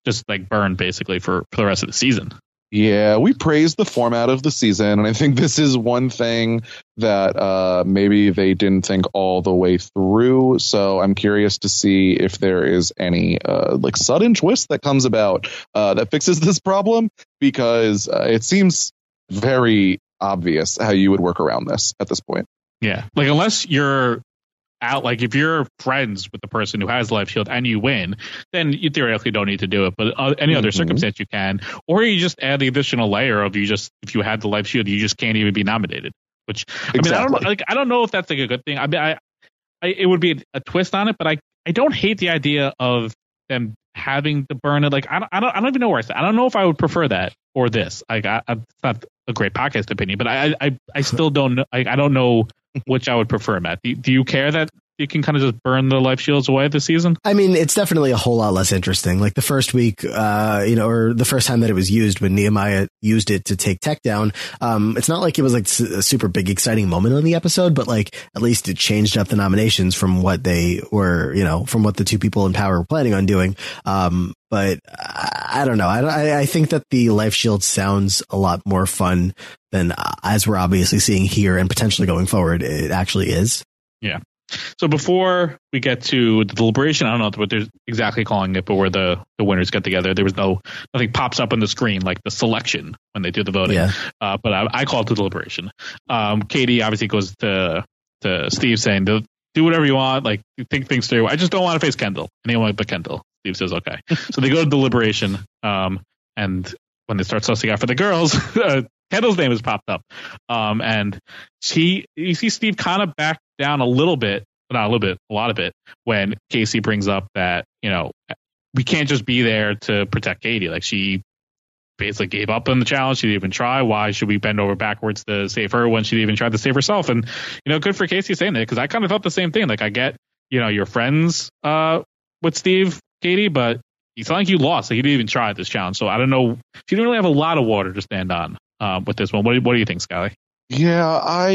just like burn basically for, for the rest of the season. Yeah, we praised the format of the season, and I think this is one thing that uh, maybe they didn't think all the way through. So I'm curious to see if there is any uh, like sudden twist that comes about uh, that fixes this problem, because uh, it seems very obvious how you would work around this at this point. Yeah, like unless you're out, like if you're friends with the person who has life shield and you win, then you theoretically don't need to do it. But uh, any mm-hmm. other circumstance you can, or you just add the additional layer of you just if you had the life shield, you just can't even be nominated. Which exactly. I mean, I don't know, like I don't know if that's like a good thing. I mean, I, I it would be a twist on it, but I I don't hate the idea of them having to burn it. Like I don't I don't I don't even know where I stand. I don't know if I would prefer that or this. Like I, I, it's not a great podcast opinion, but I I I still don't know. Like I don't know which I would prefer, Matt. Do, do you care that you can kind of just burn the life shields away this season? I mean, it's definitely a whole lot less interesting. Like the first week, uh, you know, or the first time that it was used when Nehemiah used it to take Tech down. Um, it's not like it was like a super big, exciting moment in the episode, but like at least it changed up the nominations from what they were, you know, from what the two people in power were planning on doing. Um, but I, I don't know. I, I think that the life shield sounds a lot more fun than, uh, as we're obviously seeing here and potentially going forward, it actually is. Yeah. So before we get to the deliberation, I don't know what they're exactly calling it, but where the, the winners get together, there was no, nothing pops up on the screen like the selection when they do the voting. Yeah. Uh, but I, I call it the deliberation. Um, Katie obviously goes to, to Steve saying, do, do whatever you want, like think things through. I just don't want to face Kendall. Anyone but Kendall. Steve says, okay. So they go to deliberation. Um, and when they start sussing out for the girls, uh, Kendall's name has popped up. Um, and she, you see Steve kind of back down a little bit, not a little bit, a lot of it, when Casey brings up that, you know, we can't just be there to protect Katie. Like she basically gave up on the challenge. She didn't even try. Why should we bend over backwards to save her when she didn't even try to save herself? And, you know, good for Casey saying that, because I kind of thought the same thing. Like I get, you know, you're friends uh, with Steve, Katie, but it's not like you lost. Like you didn't even try this challenge. So I don't know. She didn't really have a lot of water to stand on uh, with this one. What do, what do you think, Skyly? Yeah,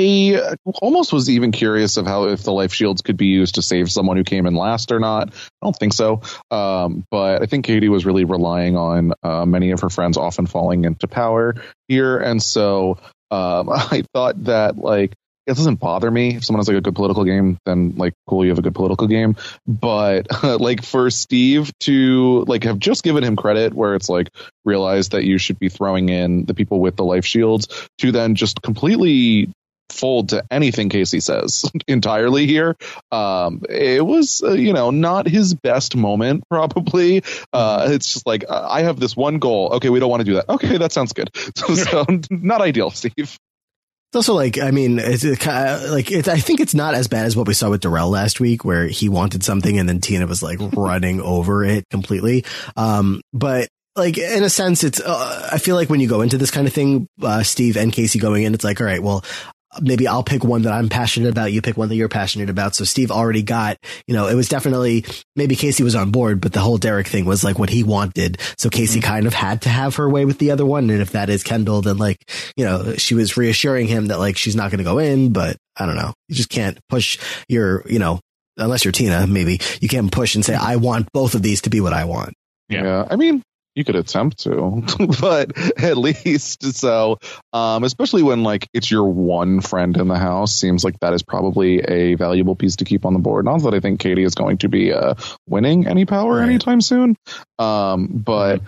I almost was even curious of how if the life shields could be used to save someone who came in last or not. I don't think so. Um, but I think Katie was really relying on uh, many of her friends often falling into power here. And so um, I thought that, like, it doesn't bother me if someone has like a good political game, then like, cool, you have a good political game. But uh, like for Steve to like have just given him credit where it's like realize that you should be throwing in the people with the life shields, to then just completely fold to anything Casey says entirely here. Um, it was, uh, you know, not his best moment, probably. Uh, it's just like, uh, I have this one goal. Okay, we don't want to do that. Okay, that sounds good. So, so not ideal, Steve. It's also like, I mean, it's it kind of like, it's, I think it's not as bad as what we saw with Darrell last week, where he wanted something and then Tina was like running over it completely. Um, but like, in a sense, it's, uh, I feel like when you go into this kind of thing, uh, Steve and Casey going in, it's like, all right, well, maybe I'll pick one that I'm passionate about. You pick one that you're passionate about. So Steve already got, you know, it was definitely, maybe Casey was on board, but the whole Derek thing was like what he wanted. So Casey mm-hmm. kind of had to have her way with the other one. And if that is Kendall, then like, you know, she was reassuring him that like, she's not going to go in, but I don't know. You just can't push your, you know, unless you're Tina, maybe you can't push and say, I want both of these to be what I want. Yeah. yeah I mean, you could attempt to, but at least so, um, especially when like it's your one friend in the house, seems like that is probably a valuable piece to keep on the board. Not that I think Katie is going to be uh, winning any power right. anytime soon, um, but mm-hmm.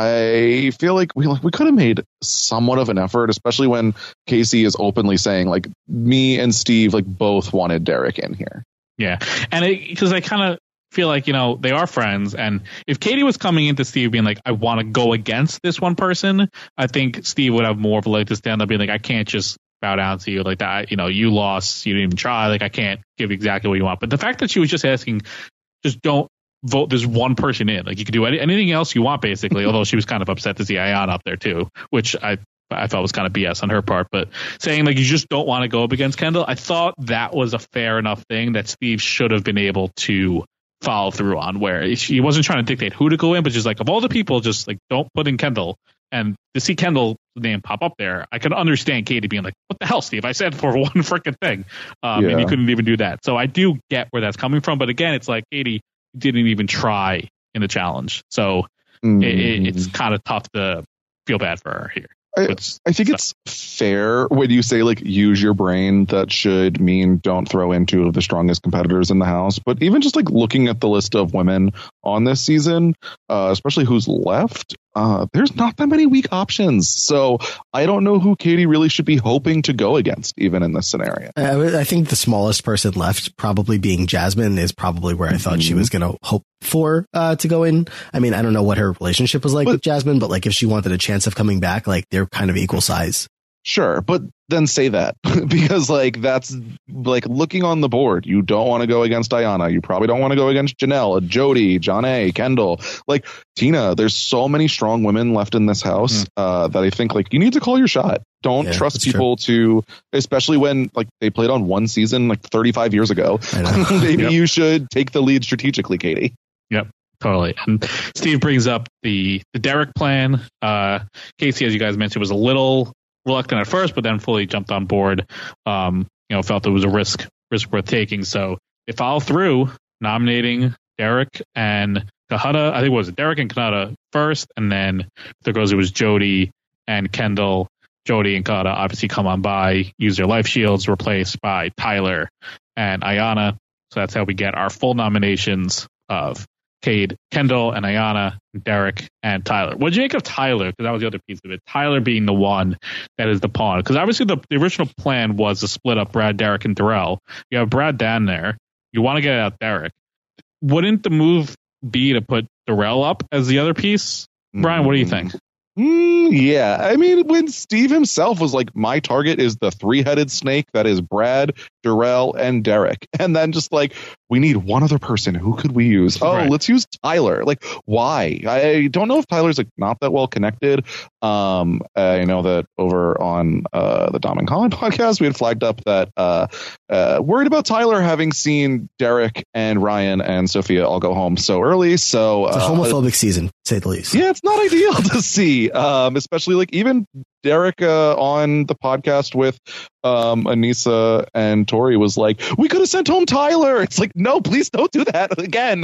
I feel like we like we could have made somewhat of an effort, especially when Casey is openly saying like me and Steve like both wanted Derek in here. Yeah, and because I kind of feel like, you know, they are friends, and if Katie was coming into Steve being like, I want to go against this one person, I think Steve would have more of a leg to stand up being like, I can't just bow down to you like that. You know, you lost, you didn't even try, like I can't give exactly what you want. But the fact that she was just asking, just don't vote this one person in, like you could do any, anything else you want basically, although she was kind of upset to see Ayan up there too, which I I felt was kind of B S on her part, but saying like you just don't want to go up against Kendall, I thought that was a fair enough thing that Steve should have been able to follow through on, where he wasn't trying to dictate who to go in, but just like of all the people, just like don't put in Kendall. And to see Kendall's name pop up there, I can understand Katie being like, what the hell, Steve? I said for one freaking thing. Um, yeah. And you couldn't even do that. So I do get where that's coming from. But again, it's like, Katie didn't even try in the challenge. So Mm. it, it, it's kind of tough to feel bad for her here. I, I think it's fair when you say, like, use your brain. That should mean don't throw in two of the strongest competitors in the house. But even just like looking at the list of women on this season, uh, especially who's left, uh, there's not that many weak options. So I don't know who Katie really should be hoping to go against, even in this scenario. I, I think the smallest person left, probably being Jasmine, is probably where I thought mm-hmm. she was going to hope for uh, to go in. I mean, I don't know what her relationship was like but, with Jasmine, but like if she wanted a chance of coming back, like they're kind of equal size. Sure, but then say that because like that's like looking on the board. You don't want to go against Ayanna. You probably don't want to go against Janelle, Jody, Jonna, Kendall, like Tina. There's so many strong women left in this house mm. uh, that I think like you need to call your shot. Don't yeah, trust people true. to, especially when like they played on one season like thirty-five years ago. Maybe yep. you should take the lead strategically, Katie. Yep. Totally. And Steve brings up the, the Derek plan. Uh, Casey, as you guys mentioned, was a little reluctant at first, but then fully jumped on board. Um, you know, felt it was a risk risk worth taking. So they followed through, nominating Derek and Kahana. I think it was Derek and Kahana first, and then there goes it was Jody and Kendall. Jody and Kahana obviously come on by, use their life shields, replaced by Tyler and Ayanna. So that's how we get our full nominations of Cade, Kendall, and Ayanna, Derek, and Tyler. What did you make of Tyler? Because that was the other piece of it. Tyler being the one that is the pawn. Because obviously the, the original plan was to split up Brad, Derek, and Darrell. You have Brad down there. You want to get out Derek. Wouldn't the move be to put Darrell up as the other piece? Brian, what do you think? Mm, yeah, I mean, when Steve himself was like, my target is the three-headed snake that is Brad, Darrell, and Derek. And then just like, we need one other person. Who could we use? Oh, right. Let's use Tyler. Like, why? I don't know if Tyler's like not that well connected. Um, I know that over on uh, the Dom and Colin podcast, we had flagged up that uh, uh, worried about Tyler having seen Derek and Ryan and Sophia all go home so early. So it's a homophobic uh, season, to say the least. Yeah, it's not ideal to see, um, especially like even Derek uh, on the podcast with um, Anissa and Tori was like, we could have sent home Tyler. It's like, no, please don't do that again.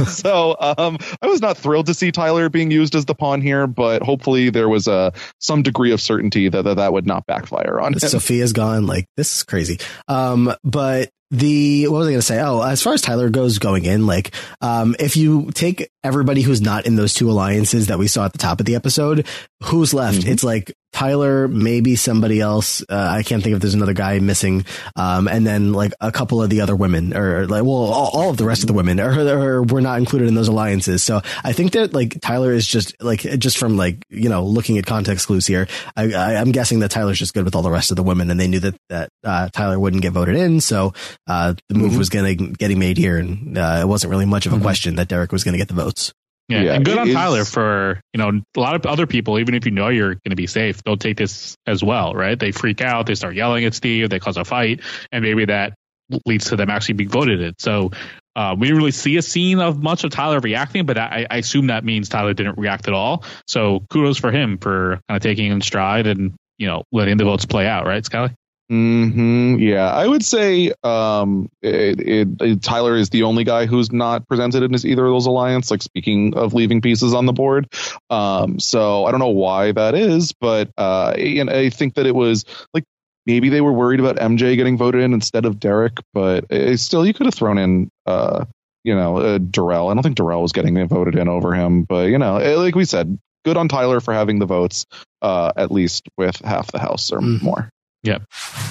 So um, I was not thrilled to see Tyler being used as the pawn here, but hopefully there was uh, some degree of certainty that, that that would not backfire on him. Sophia's gone. Like, this is crazy. Um, but the, what was I going to say? Oh, as far as Tyler goes going in, like, um, if you take everybody who's not in those two alliances that we saw at the top of the episode, who's left? Mm-hmm. It's like Tyler, maybe somebody else. Uh, I can't think if there's another guy missing. Um, and then like a couple of the other women, or like, well, all, all of the rest of the women are, are were not included in those alliances. So I think that like Tyler is just like, just from like, you know, looking at context clues here, I, I, I'm guessing that Tyler's just good with all the rest of the women, and they knew that, that, uh, Tyler wouldn't get voted in. So, uh, the move mm-hmm. was going to getting made here, and, uh, it wasn't really much of a mm-hmm. question that Derek was going to get the votes. Yeah, yeah, and good on is, Tyler for, you know, a lot of other people, even if you know you're going to be safe, they'll take this as well, right? They freak out, they start yelling at Steve, they cause a fight, and maybe that leads to them actually being voted in. So uh, we didn't really see a scene of much of Tyler reacting, but I, I assume that means Tyler didn't react at all. So kudos for him for kind of taking in stride and, you know, letting the votes play out, right, Scully? Mm-hmm. Yeah, I would say um, it, it, it, Tyler is the only guy who's not presented in either of those alliances. Like, speaking of leaving pieces on the board, um, so I don't know why that is, but uh, and I think that it was like maybe they were worried about M J getting voted in instead of Derek, but uh, still, you could have thrown in, uh, you know, uh, Darrell. I don't think Darrell was getting voted in over him, but you know, like we said, good on Tyler for having the votes, uh, at least with half the house or mm-hmm. more. Yep.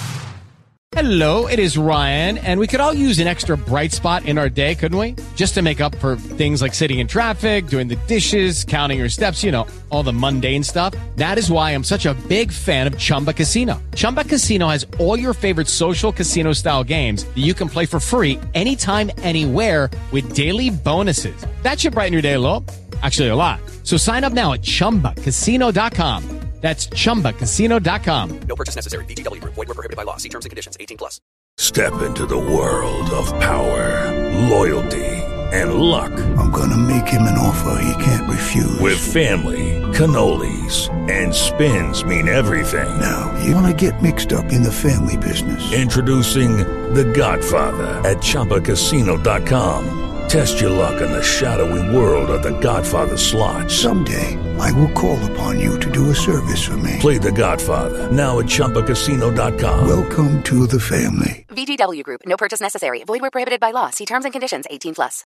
Hello, it is Ryan, and we could all use an extra bright spot in our day, couldn't we? Just to make up for things like sitting in traffic, doing the dishes, counting your steps, you know, all the mundane stuff. That is why I'm such a big fan of Chumba Casino. Chumba Casino has all your favorite social casino style games that you can play for free anytime, anywhere with daily bonuses. That should brighten your day a little. Actually, a lot. So sign up now at chumba casino dot com. That's chumba casino dot com. No purchase necessary. V G W Group. Void where prohibited by law. See terms and conditions. eighteen plus. Step into the world of power, loyalty, and luck. I'm going to make him an offer he can't refuse. With family, cannolis, and spins mean everything. Now, you want to get mixed up in the family business. Introducing The Godfather at chumba casino dot com. Test your luck in the shadowy world of The Godfather slot. Someday, I will call upon you to do a service for me. Play The Godfather, now at Chumba Casino dot com. Welcome to the family. V G W Group. No purchase necessary. Void where prohibited by law. See terms and conditions. eighteen plus.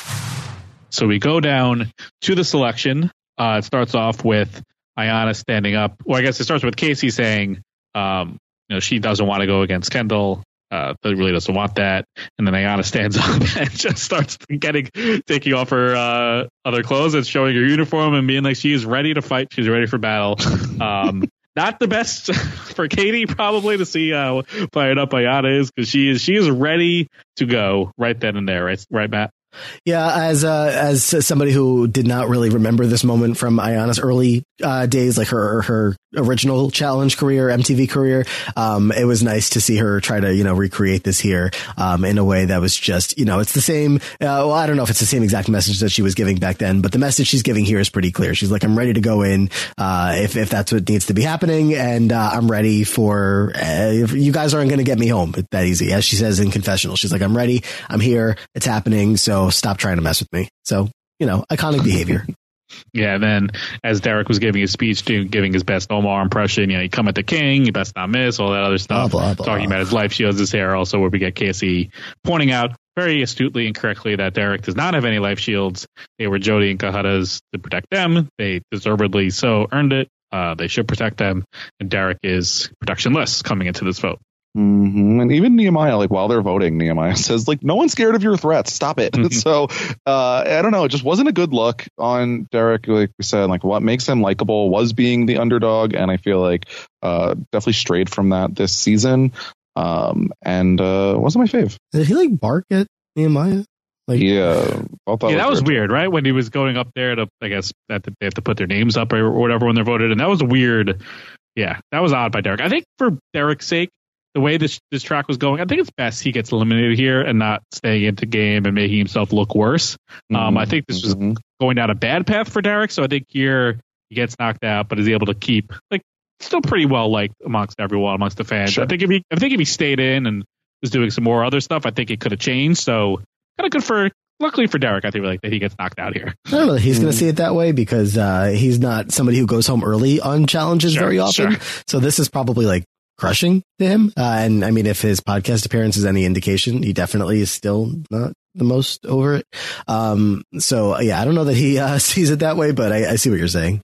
So we go down to the selection. Uh, it starts off with Ayanna standing up. Well, I guess it starts with Casey saying, um, you know, she doesn't want to go against Kendall. Uh, really doesn't want that. And then Ayanna stands up and just starts getting, taking off her uh, other clothes and showing her uniform and being like, she is ready to fight. She's ready for battle. Um, not the best for Katie probably to see how fired up Ayanna is, because she is, she is ready to go right then and there. Right, right, Matt? Yeah, as uh, as somebody who did not really remember this moment from Ayanna's early uh, days, like her her original challenge career, M T V career, um, it was nice to see her try to, you know, recreate this here um, in a way that was just, you know, it's the same. Uh, well, I don't know if it's the same exact message that she was giving back then, but the message she's giving here is pretty clear. She's like, I'm ready to go in uh, if if that's what needs to be happening, and uh, I'm ready for. Uh, you guys aren't going to get me home that easy, as she says in confessional. She's like, I'm ready. I'm here. It's happening. So stop trying to mess with me. So, you know, iconic behavior. Yeah, and then as Derek was giving his speech, doing, giving his best Omar impression, you know, you come at the king, you best not miss, all that other stuff. Blah, blah, blah. Talking about his life shields, his hair, also where we get Casey pointing out very astutely and correctly that Derek does not have any life shields. They were Jody and Kahada's to protect them. They deservedly so earned it. Uh, they should protect them. And Derek is protectionless coming into this vote. Mm-hmm. And even Nehemiah, like while they're voting, Nehemiah says, like, no one's scared of your threats. Stop it. Mm-hmm. So uh, I don't know. It just wasn't a good look on Derek. Like we said, like what makes him likable was being the underdog. And I feel like uh, definitely strayed from that this season. Um, and uh, wasn't my fave. Did he like bark at Nehemiah? Like, yeah, yeah, that was weird, right? When he was going up there to, I guess, that they have to put their names up or whatever when they're voted. And that was weird. Yeah, that was odd by Derek. I think for Derek's sake, the way this this track was going, I think it's best he gets eliminated here and not staying into game and making himself look worse. Mm-hmm. Um, I think this was mm-hmm. going down a bad path for Derek, so I think here he gets knocked out, but is able to keep like still pretty well liked amongst everyone, amongst the fans. Sure. I think if he, I think if he stayed in and was doing some more other stuff, I think it could have changed. So kind of good for. Luckily for Derek, I think like that he gets knocked out here. I don't know. He's mm. going to see it that way because uh, he's not somebody who goes home early on challenges sure, very often. Sure. So this is probably like crushing to him. Uh, and I mean, if his podcast appearance is any indication, he definitely is still not the most over it. Um, so yeah, I don't know that he uh, sees it that way, but I, I see what you're saying.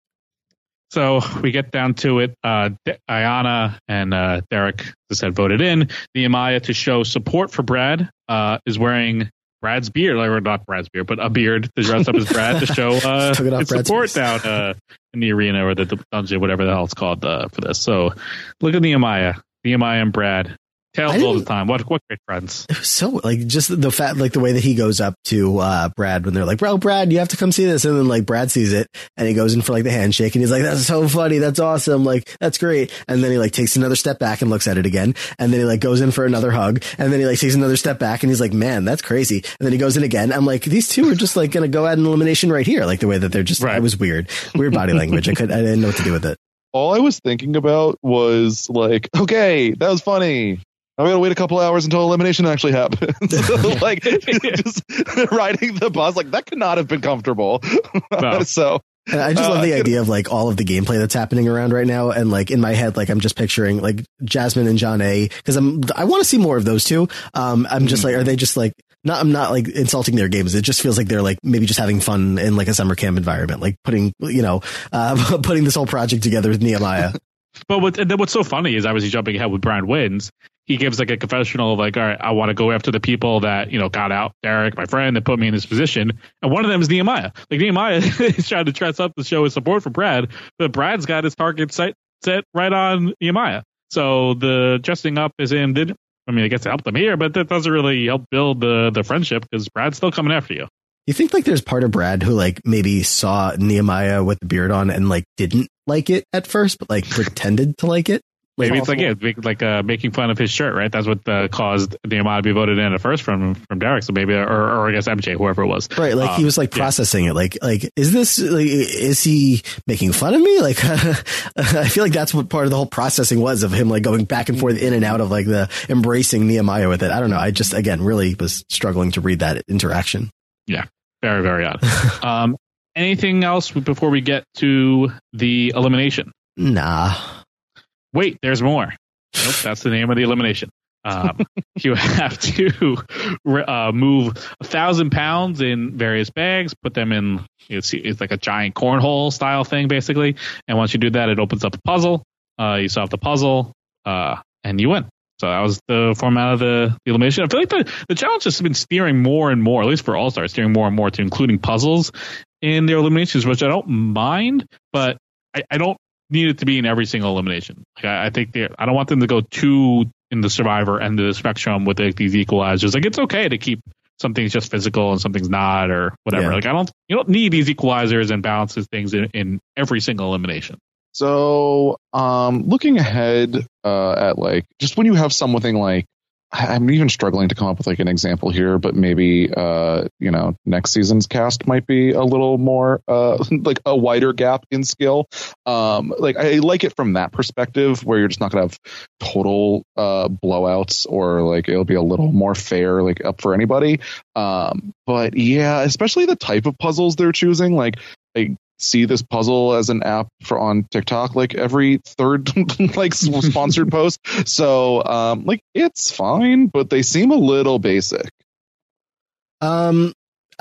So we get down to it. Uh, Ayanna and uh, Derek, as I said, voted in. Nehemiah, to show support for Brad, uh, is wearing Brad's beard, like, or not Brad's beard, but a beard to dress up as Brad to show uh, his support face. down uh, in the arena or the, the dungeon, whatever the hell it's called uh, for this. So look at Nehemiah, Nehemiah and Brad. Tails all the time. What what great friends. It was so like just the fact, like the way that he goes up to uh, Brad when they're like, bro, Brad, you have to come see this. And then like Brad sees it and he goes in for like the handshake and he's like, that's so funny. That's awesome. Like, that's great. And then he like takes another step back and looks at it again. And then he like goes in for another hug. And then he like takes another step back and he's like, man, that's crazy. And then he goes in again. I'm like, these two are just like going to go at an elimination right here. Like the way that they're just, right. It was weird, weird body language. I could, I didn't know what to do with it. All I was thinking about was like, okay, that was funny. I'm going to wait a couple hours until elimination actually happens. Like, just riding the bus, like, that could not have been comfortable. No. So, and I just love uh, the idea of, like, all of the gameplay that's happening around right now. And, like, in my head, like, I'm just picturing, like, Jasmine and John A. Because I'm, I want to see more of those two. Um, I'm just like, are they just, like, not, I'm not, like, insulting their games. It just feels like they're, like, maybe just having fun in, like, a summer camp environment. Like, putting, you know, uh, putting this whole project together with Nehemiah. But what, and then what's so funny is obviously jumping ahead with Brian wins. He gives like a confessional of like, all right, I want to go after the people that, you know, got out Derek, my friend, that put me in this position. And one of them is Nehemiah. Like Nehemiah is trying to dress up to show his support for Brad, but Brad's got his target set, set right on Nehemiah. So the dressing up is in, did, I mean, I guess it helped them here, but that doesn't really help build the, the friendship because Brad's still coming after you. You think like there's part of Brad who like maybe saw Nehemiah with the beard on and like didn't like it at first, but like pretended to like it? Maybe it's like yeah, like uh, making fun of his shirt, right? That's what uh, caused Nehemiah to be voted in at first from from Derek. So maybe, or, or I guess M J, whoever it was, right? Like um, he was like processing yeah. it. Like, like is this? Like, is he making fun of me? Like, I feel like that's what part of the whole processing was of him, like going back and forth, in and out of like the embracing Nehemiah with it. I don't know. I just again really was struggling to read that interaction. Yeah, very, very odd. um, anything else before we get to the elimination? Nah. Wait, there's more. Nope, that's the name of the elimination. Um, you have to uh, move a thousand pounds in various bags, put them in, it's, it's like a giant cornhole style thing, basically. And once you do that, it opens up a puzzle. Uh, you solve the puzzle, uh, and you win. So that was the format of the, the elimination. I feel like the, the challenge has been steering more and more, at least for All-Stars, steering more and more to including puzzles in their eliminations, which I don't mind, but I, I don't need it to be in every single elimination. Like, I, I think I don't want them to go too in the Survivor end of the spectrum with like, these equalizers. Like, it's okay to keep some things just physical and some things not, or whatever. Yeah. Like, I don't, you don't need these equalizers and balances things in, in every single elimination. So, um, looking ahead uh, at like just when you have something like, I'm even struggling to come up with like an example here, but maybe uh, you know, next season's cast might be a little more uh, like a wider gap in skill. Um, like I like it from that perspective, where you're just not gonna have total uh, blowouts, or like it'll be a little more fair, like up for anybody. Um, but yeah, especially the type of puzzles they're choosing, like like. see this puzzle as an app for on TikTok like every third like sponsored post. So um like it's fine, but they seem a little basic. Um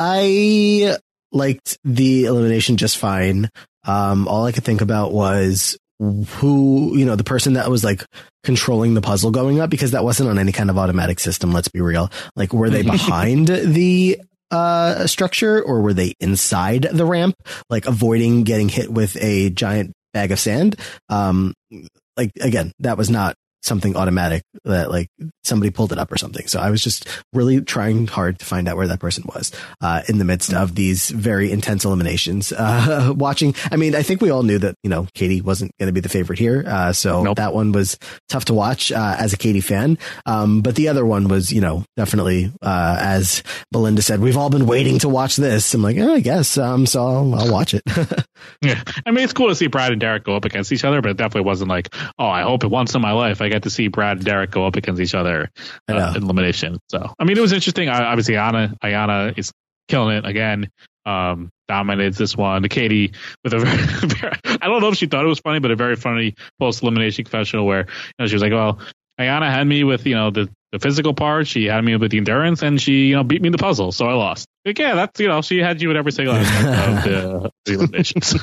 I liked the elimination just fine. Um all I could think about was who, you know, the person that was like controlling the puzzle going up, because that wasn't on any kind of automatic system, let's be real. Like, were they behind the uh structure, or were they inside the ramp, like avoiding getting hit with a giant bag of sand? Um like, again, that was not something automatic that like somebody pulled it up or something. So I was just really trying hard to find out where that person was uh, in the midst of these very intense eliminations. Uh, watching, I mean, I think we all knew that, you know, Katie wasn't going to be the favorite here. Uh, so nope. That one was tough to watch uh, as a Katie fan. Um, but the other one was, you know, definitely, uh, as Belinda said, we've all been waiting to watch this. I'm like, oh, I guess. Um, so I'll, I'll watch it. Yeah. I mean, it's cool to see Brad and Derek go up against each other, but it definitely wasn't like, oh, I hope it once in my life I get to see Brad and Derek go up against each other uh, in elimination. So, I mean, it was interesting. I, obviously, Ayana, Ayana is killing it again. Um, dominates this one. Katie with a very, very, I don't know if she thought it was funny, but a very funny post elimination confessional where, you know, she was like, "Well, Ayana had me with, you know, the, the physical part. She had me with the endurance, and she, you know, beat me in the puzzle, so I lost." Like, yeah, that's, you know, she had you with every single aspect of the, the elimination. So.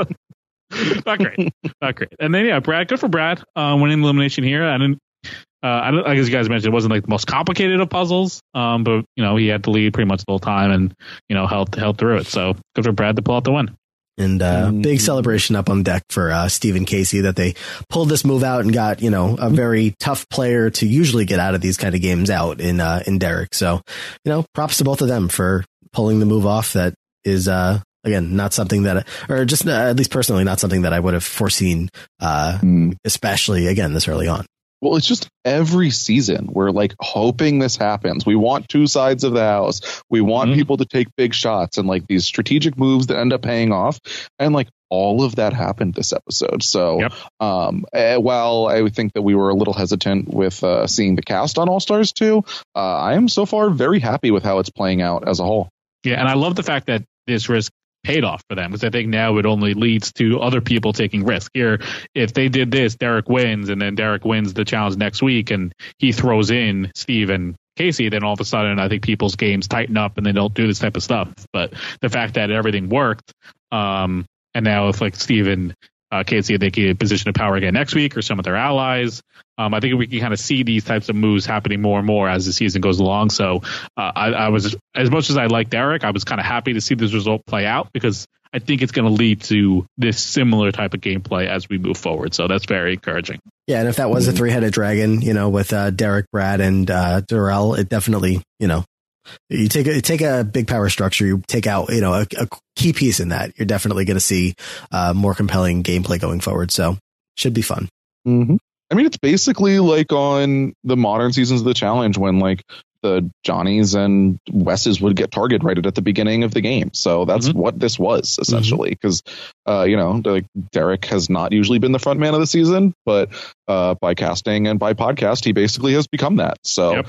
Not great, not great. And then yeah, Brad, good for Brad, uh, winning the elimination here. I didn't, uh, I don't, like as you guys mentioned, it wasn't like the most complicated of puzzles, um, but you know he had to lead pretty much the whole time, and you know held held through it. So good for Brad to pull out the win. And uh, mm-hmm. big celebration up on deck for uh, Steve and Casey that they pulled this move out and got, you know, a very tough player to usually get out of these kind of games out in uh, in Derek. So, you know, props to both of them for pulling the move off. That is. Uh, Again, not something that, or just uh, at least personally, not something that I would have foreseen, uh, mm. especially, again, this early on. Well, it's just every season we're like hoping this happens. We want two sides of the house. We want mm-hmm. people to take big shots and like these strategic moves that end up paying off. And like all of that happened this episode. So yep. um, uh, while I would think that we were a little hesitant with uh, seeing the cast on All Stars two, uh, I am so far very happy with how it's playing out as a whole. Yeah, and I love the fact that this risk paid off for them, because I think now it only leads to other people taking risk. Here, if they did this, Derek wins, and then Derek wins the challenge next week, and he throws in Steve and Casey, then all of a sudden I think people's games tighten up and they don't do this type of stuff. But the fact that everything worked, um, and now if like Steve and uh, Casey, they get a position of power again next week, or some of their allies. Um, I think we can kind of see these types of moves happening more and more as the season goes along. So uh, I, I was, as much as I like Derek, I was kind of happy to see this result play out, because I think it's going to lead to this similar type of gameplay as we move forward. So that's very encouraging. Yeah, and if that was a three-headed dragon, you know, with uh, Derek, Brad, and uh, Darrell, it definitely, you know, you take a, you take a big power structure, you take out, you know, a, a key piece in that, you're definitely going to see uh, more compelling gameplay going forward. So should be fun. Mm-hmm. I mean, it's basically like on the modern seasons of the challenge when like the Johnnies and Wesses would get targeted right at the beginning of the game. So that's mm-hmm. what this was essentially, because, mm-hmm. uh, you know, like Derek has not usually been the front man of the season, but uh, by casting and by podcast, he basically has become that. So yep.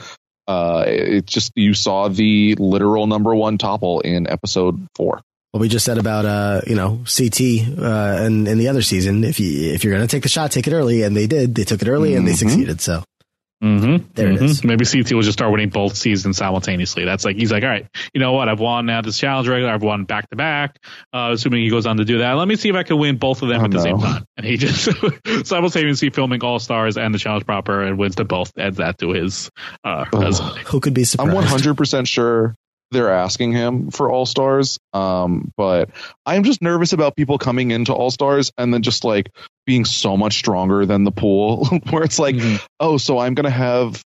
uh, it's just you saw the literal number one topple in episode four. What we just said about uh, you know C T uh, and in the other season, if you if you're going to take the shot, take it early, and they did. They took it early, mm-hmm. and they succeeded. So. Mm-hmm. There mm-hmm. it is. Maybe C T will just start winning both seasons simultaneously. That's like he's like, all right, you know what? I've won now this challenge regular. I've won back to back. Uh, assuming he goes on to do that, let me see if I can win both of them oh, at the no. same time. And he just simultaneously filming All Stars and the challenge proper and wins to both. Adds that to his uh, resume. Who could be surprised? I'm one hundred percent sure they're asking him for All Stars, um, but I'm just nervous about people coming into All Stars and then just like being so much stronger than the pool, where it's like, mm-hmm. oh, so I'm gonna have.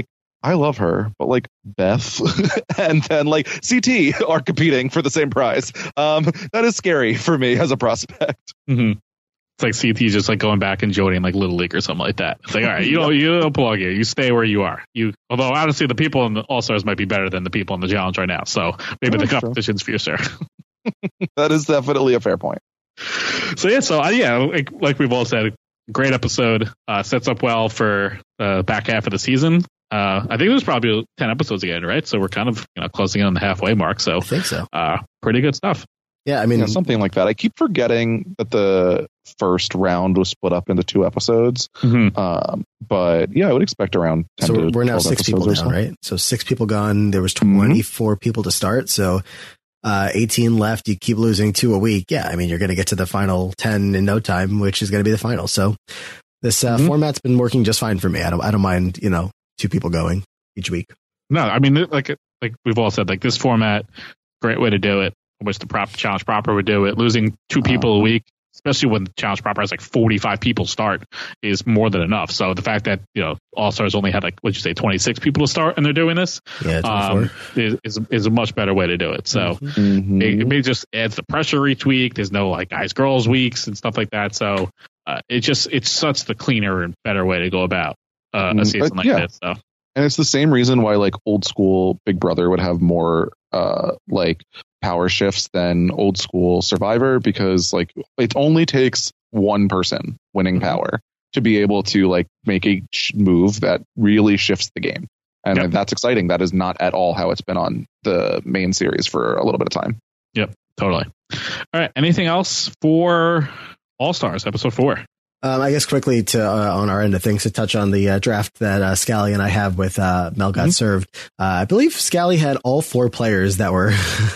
I love her, but like Beth and then like C T are competing for the same prize. Um, that is scary for me as a prospect. Mm-hmm. It's like C T just like going back and joining like Little League or something like that. It's like, all right, you don't, you don't belong here. You stay where you are. You, although honestly, the people in the All Stars might be better than the people in the challenge right now. So maybe oh, the competition's true. fiercer. That is definitely a fair point. So yeah, so uh, yeah, like, like we've all said, great episode. Uh, sets up well for the back half of the season. Uh, I think there's probably ten episodes again, right? So we're kind of you know closing in on the halfway mark. So I think so. Uh, pretty good stuff. Yeah, I mean yeah, something like that. I keep forgetting that the first round was split up into two episodes. Mm-hmm. Um, but yeah, I would expect around ten so to we're now six people down, so. right? So six people gone. There was twenty-four mm-hmm. people to start. So uh, eighteen left. You keep losing two a week. Yeah, I mean you're going to get to the final ten in no time, which is going to be the final. So this uh, mm-hmm. format's been working just fine for me. I don't. I don't mind. You know. Two people going each week. No, I mean, like like we've all said, like this format, great way to do it. I wish the prop challenge proper would do it. Losing two people uh, a week, especially when the challenge proper has like forty-five people start, is more than enough. So the fact that you know All Stars only had like what'd you say, twenty-six people to start, and they're doing this, yeah, um, is, is is a much better way to do it. So mm-hmm. it, it may just adds the pressure each week. There's no like guys girls weeks and stuff like that. So uh, it just it's such the cleaner and better way to go about. Uh, a season like yeah. this, so. And it's the same reason why like old school Big Brother would have more uh, like power shifts than old school Survivor, because like it only takes one person winning power to be able to like make a move that really shifts the game. And yep. that's exciting. That is not at all how it's been on the main series for a little bit of time. Yep, totally. All right. Anything else for All Stars episode four? Um, I guess quickly to uh, on our end of things to touch on the uh, draft that uh, Scally and I have with uh, Mel Got mm-hmm. Served. Uh, I believe Scally had all four players that were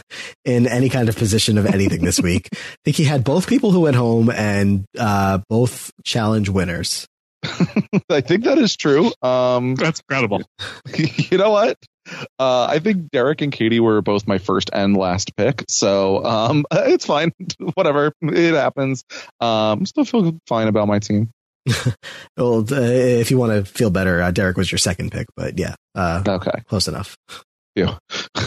in any kind of position of anything this week. I think he had both people who went home and uh, both challenge winners. I think that is true. Um, That's incredible. You know what? Uh, I think Derek and Katie were both my first and last pick, so um, it's fine. Whatever, it happens. Um, still feel fine about my team. Well, uh, if you want to feel better, uh, Derek was your second pick, but yeah, uh, okay, close enough. Yeah.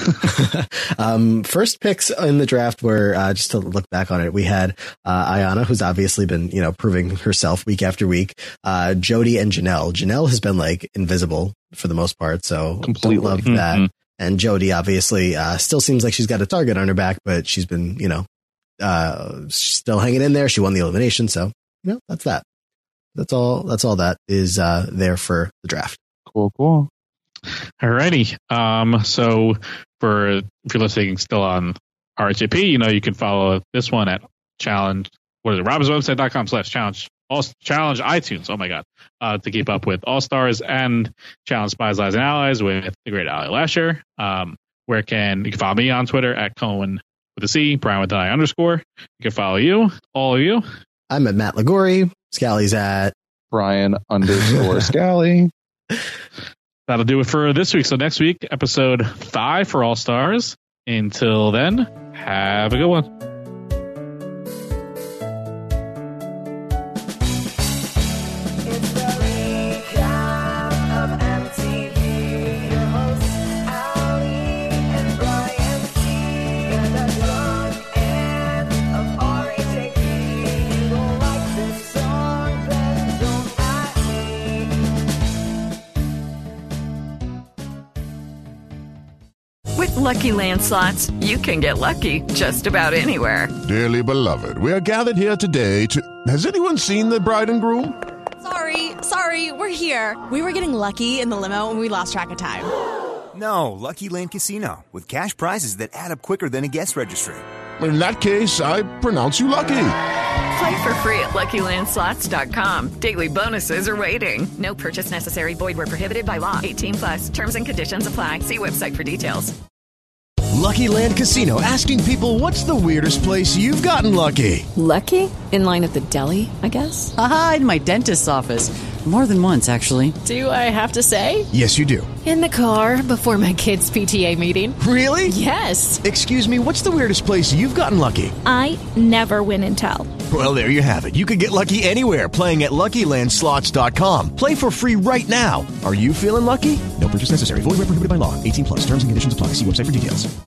um, first picks in the draft were uh, just to look back on it. We had uh, Ayana, who's obviously been, you know, proving herself week after week. Uh, Jody and Janelle. Janelle has been like invisible for the most part, so completely love mm-hmm. that. And Jody obviously uh, still seems like she's got a target on her back, but she's been, you know, uh, still hanging in there. She won the elimination, so you know that's that. That's all. That's all that is uh, there for the draft. Cool, cool. Alrighty. Um, so for if you're listening still on R H A P, you know, you can follow this one at challenge. What is it? robinswebsite.com slash challenge. All challenge iTunes. Oh my God. Uh, to keep up with All Stars and Challenge Spies, Lies, and Allies with the great Ally Lasher. Um, where can you can follow me on Twitter at Cohen with a C, Brian with an I underscore. You can follow you, all of you. I'm at Matt Ligori. Scally's at Brian underscore Scally. That'll do it for this week. So next week, episode five for All Stars. Until then, have a good one. Lucky Land Slots, you can get lucky just about anywhere. Dearly beloved, we are gathered here today to... Has anyone seen the bride and groom? Sorry, sorry, we're here. We were getting lucky in the limo and we lost track of time. No, Lucky Land Casino, with cash prizes that add up quicker than a guest registry. In that case, I pronounce you lucky. Play for free at Lucky Land Slots dot com. Daily bonuses are waiting. No purchase necessary. Void where prohibited by law. eighteen plus. Terms and conditions apply. See website for details. Lucky Land Casino, asking people, what's the weirdest place you've gotten lucky? Lucky? In line at the deli, I guess? Aha, in my dentist's office. More than once, actually. Do I have to say? Yes, you do. In the car before my kids' P T A meeting. Really? Yes. Excuse me, what's the weirdest place you've gotten lucky? I never win and tell. Well, there you have it. You can get lucky anywhere, playing at Lucky Land Slots dot com. Play for free right now. Are you feeling lucky? No purchase necessary. Void where prohibited by law. eighteen plus. Terms and conditions apply. See website for details.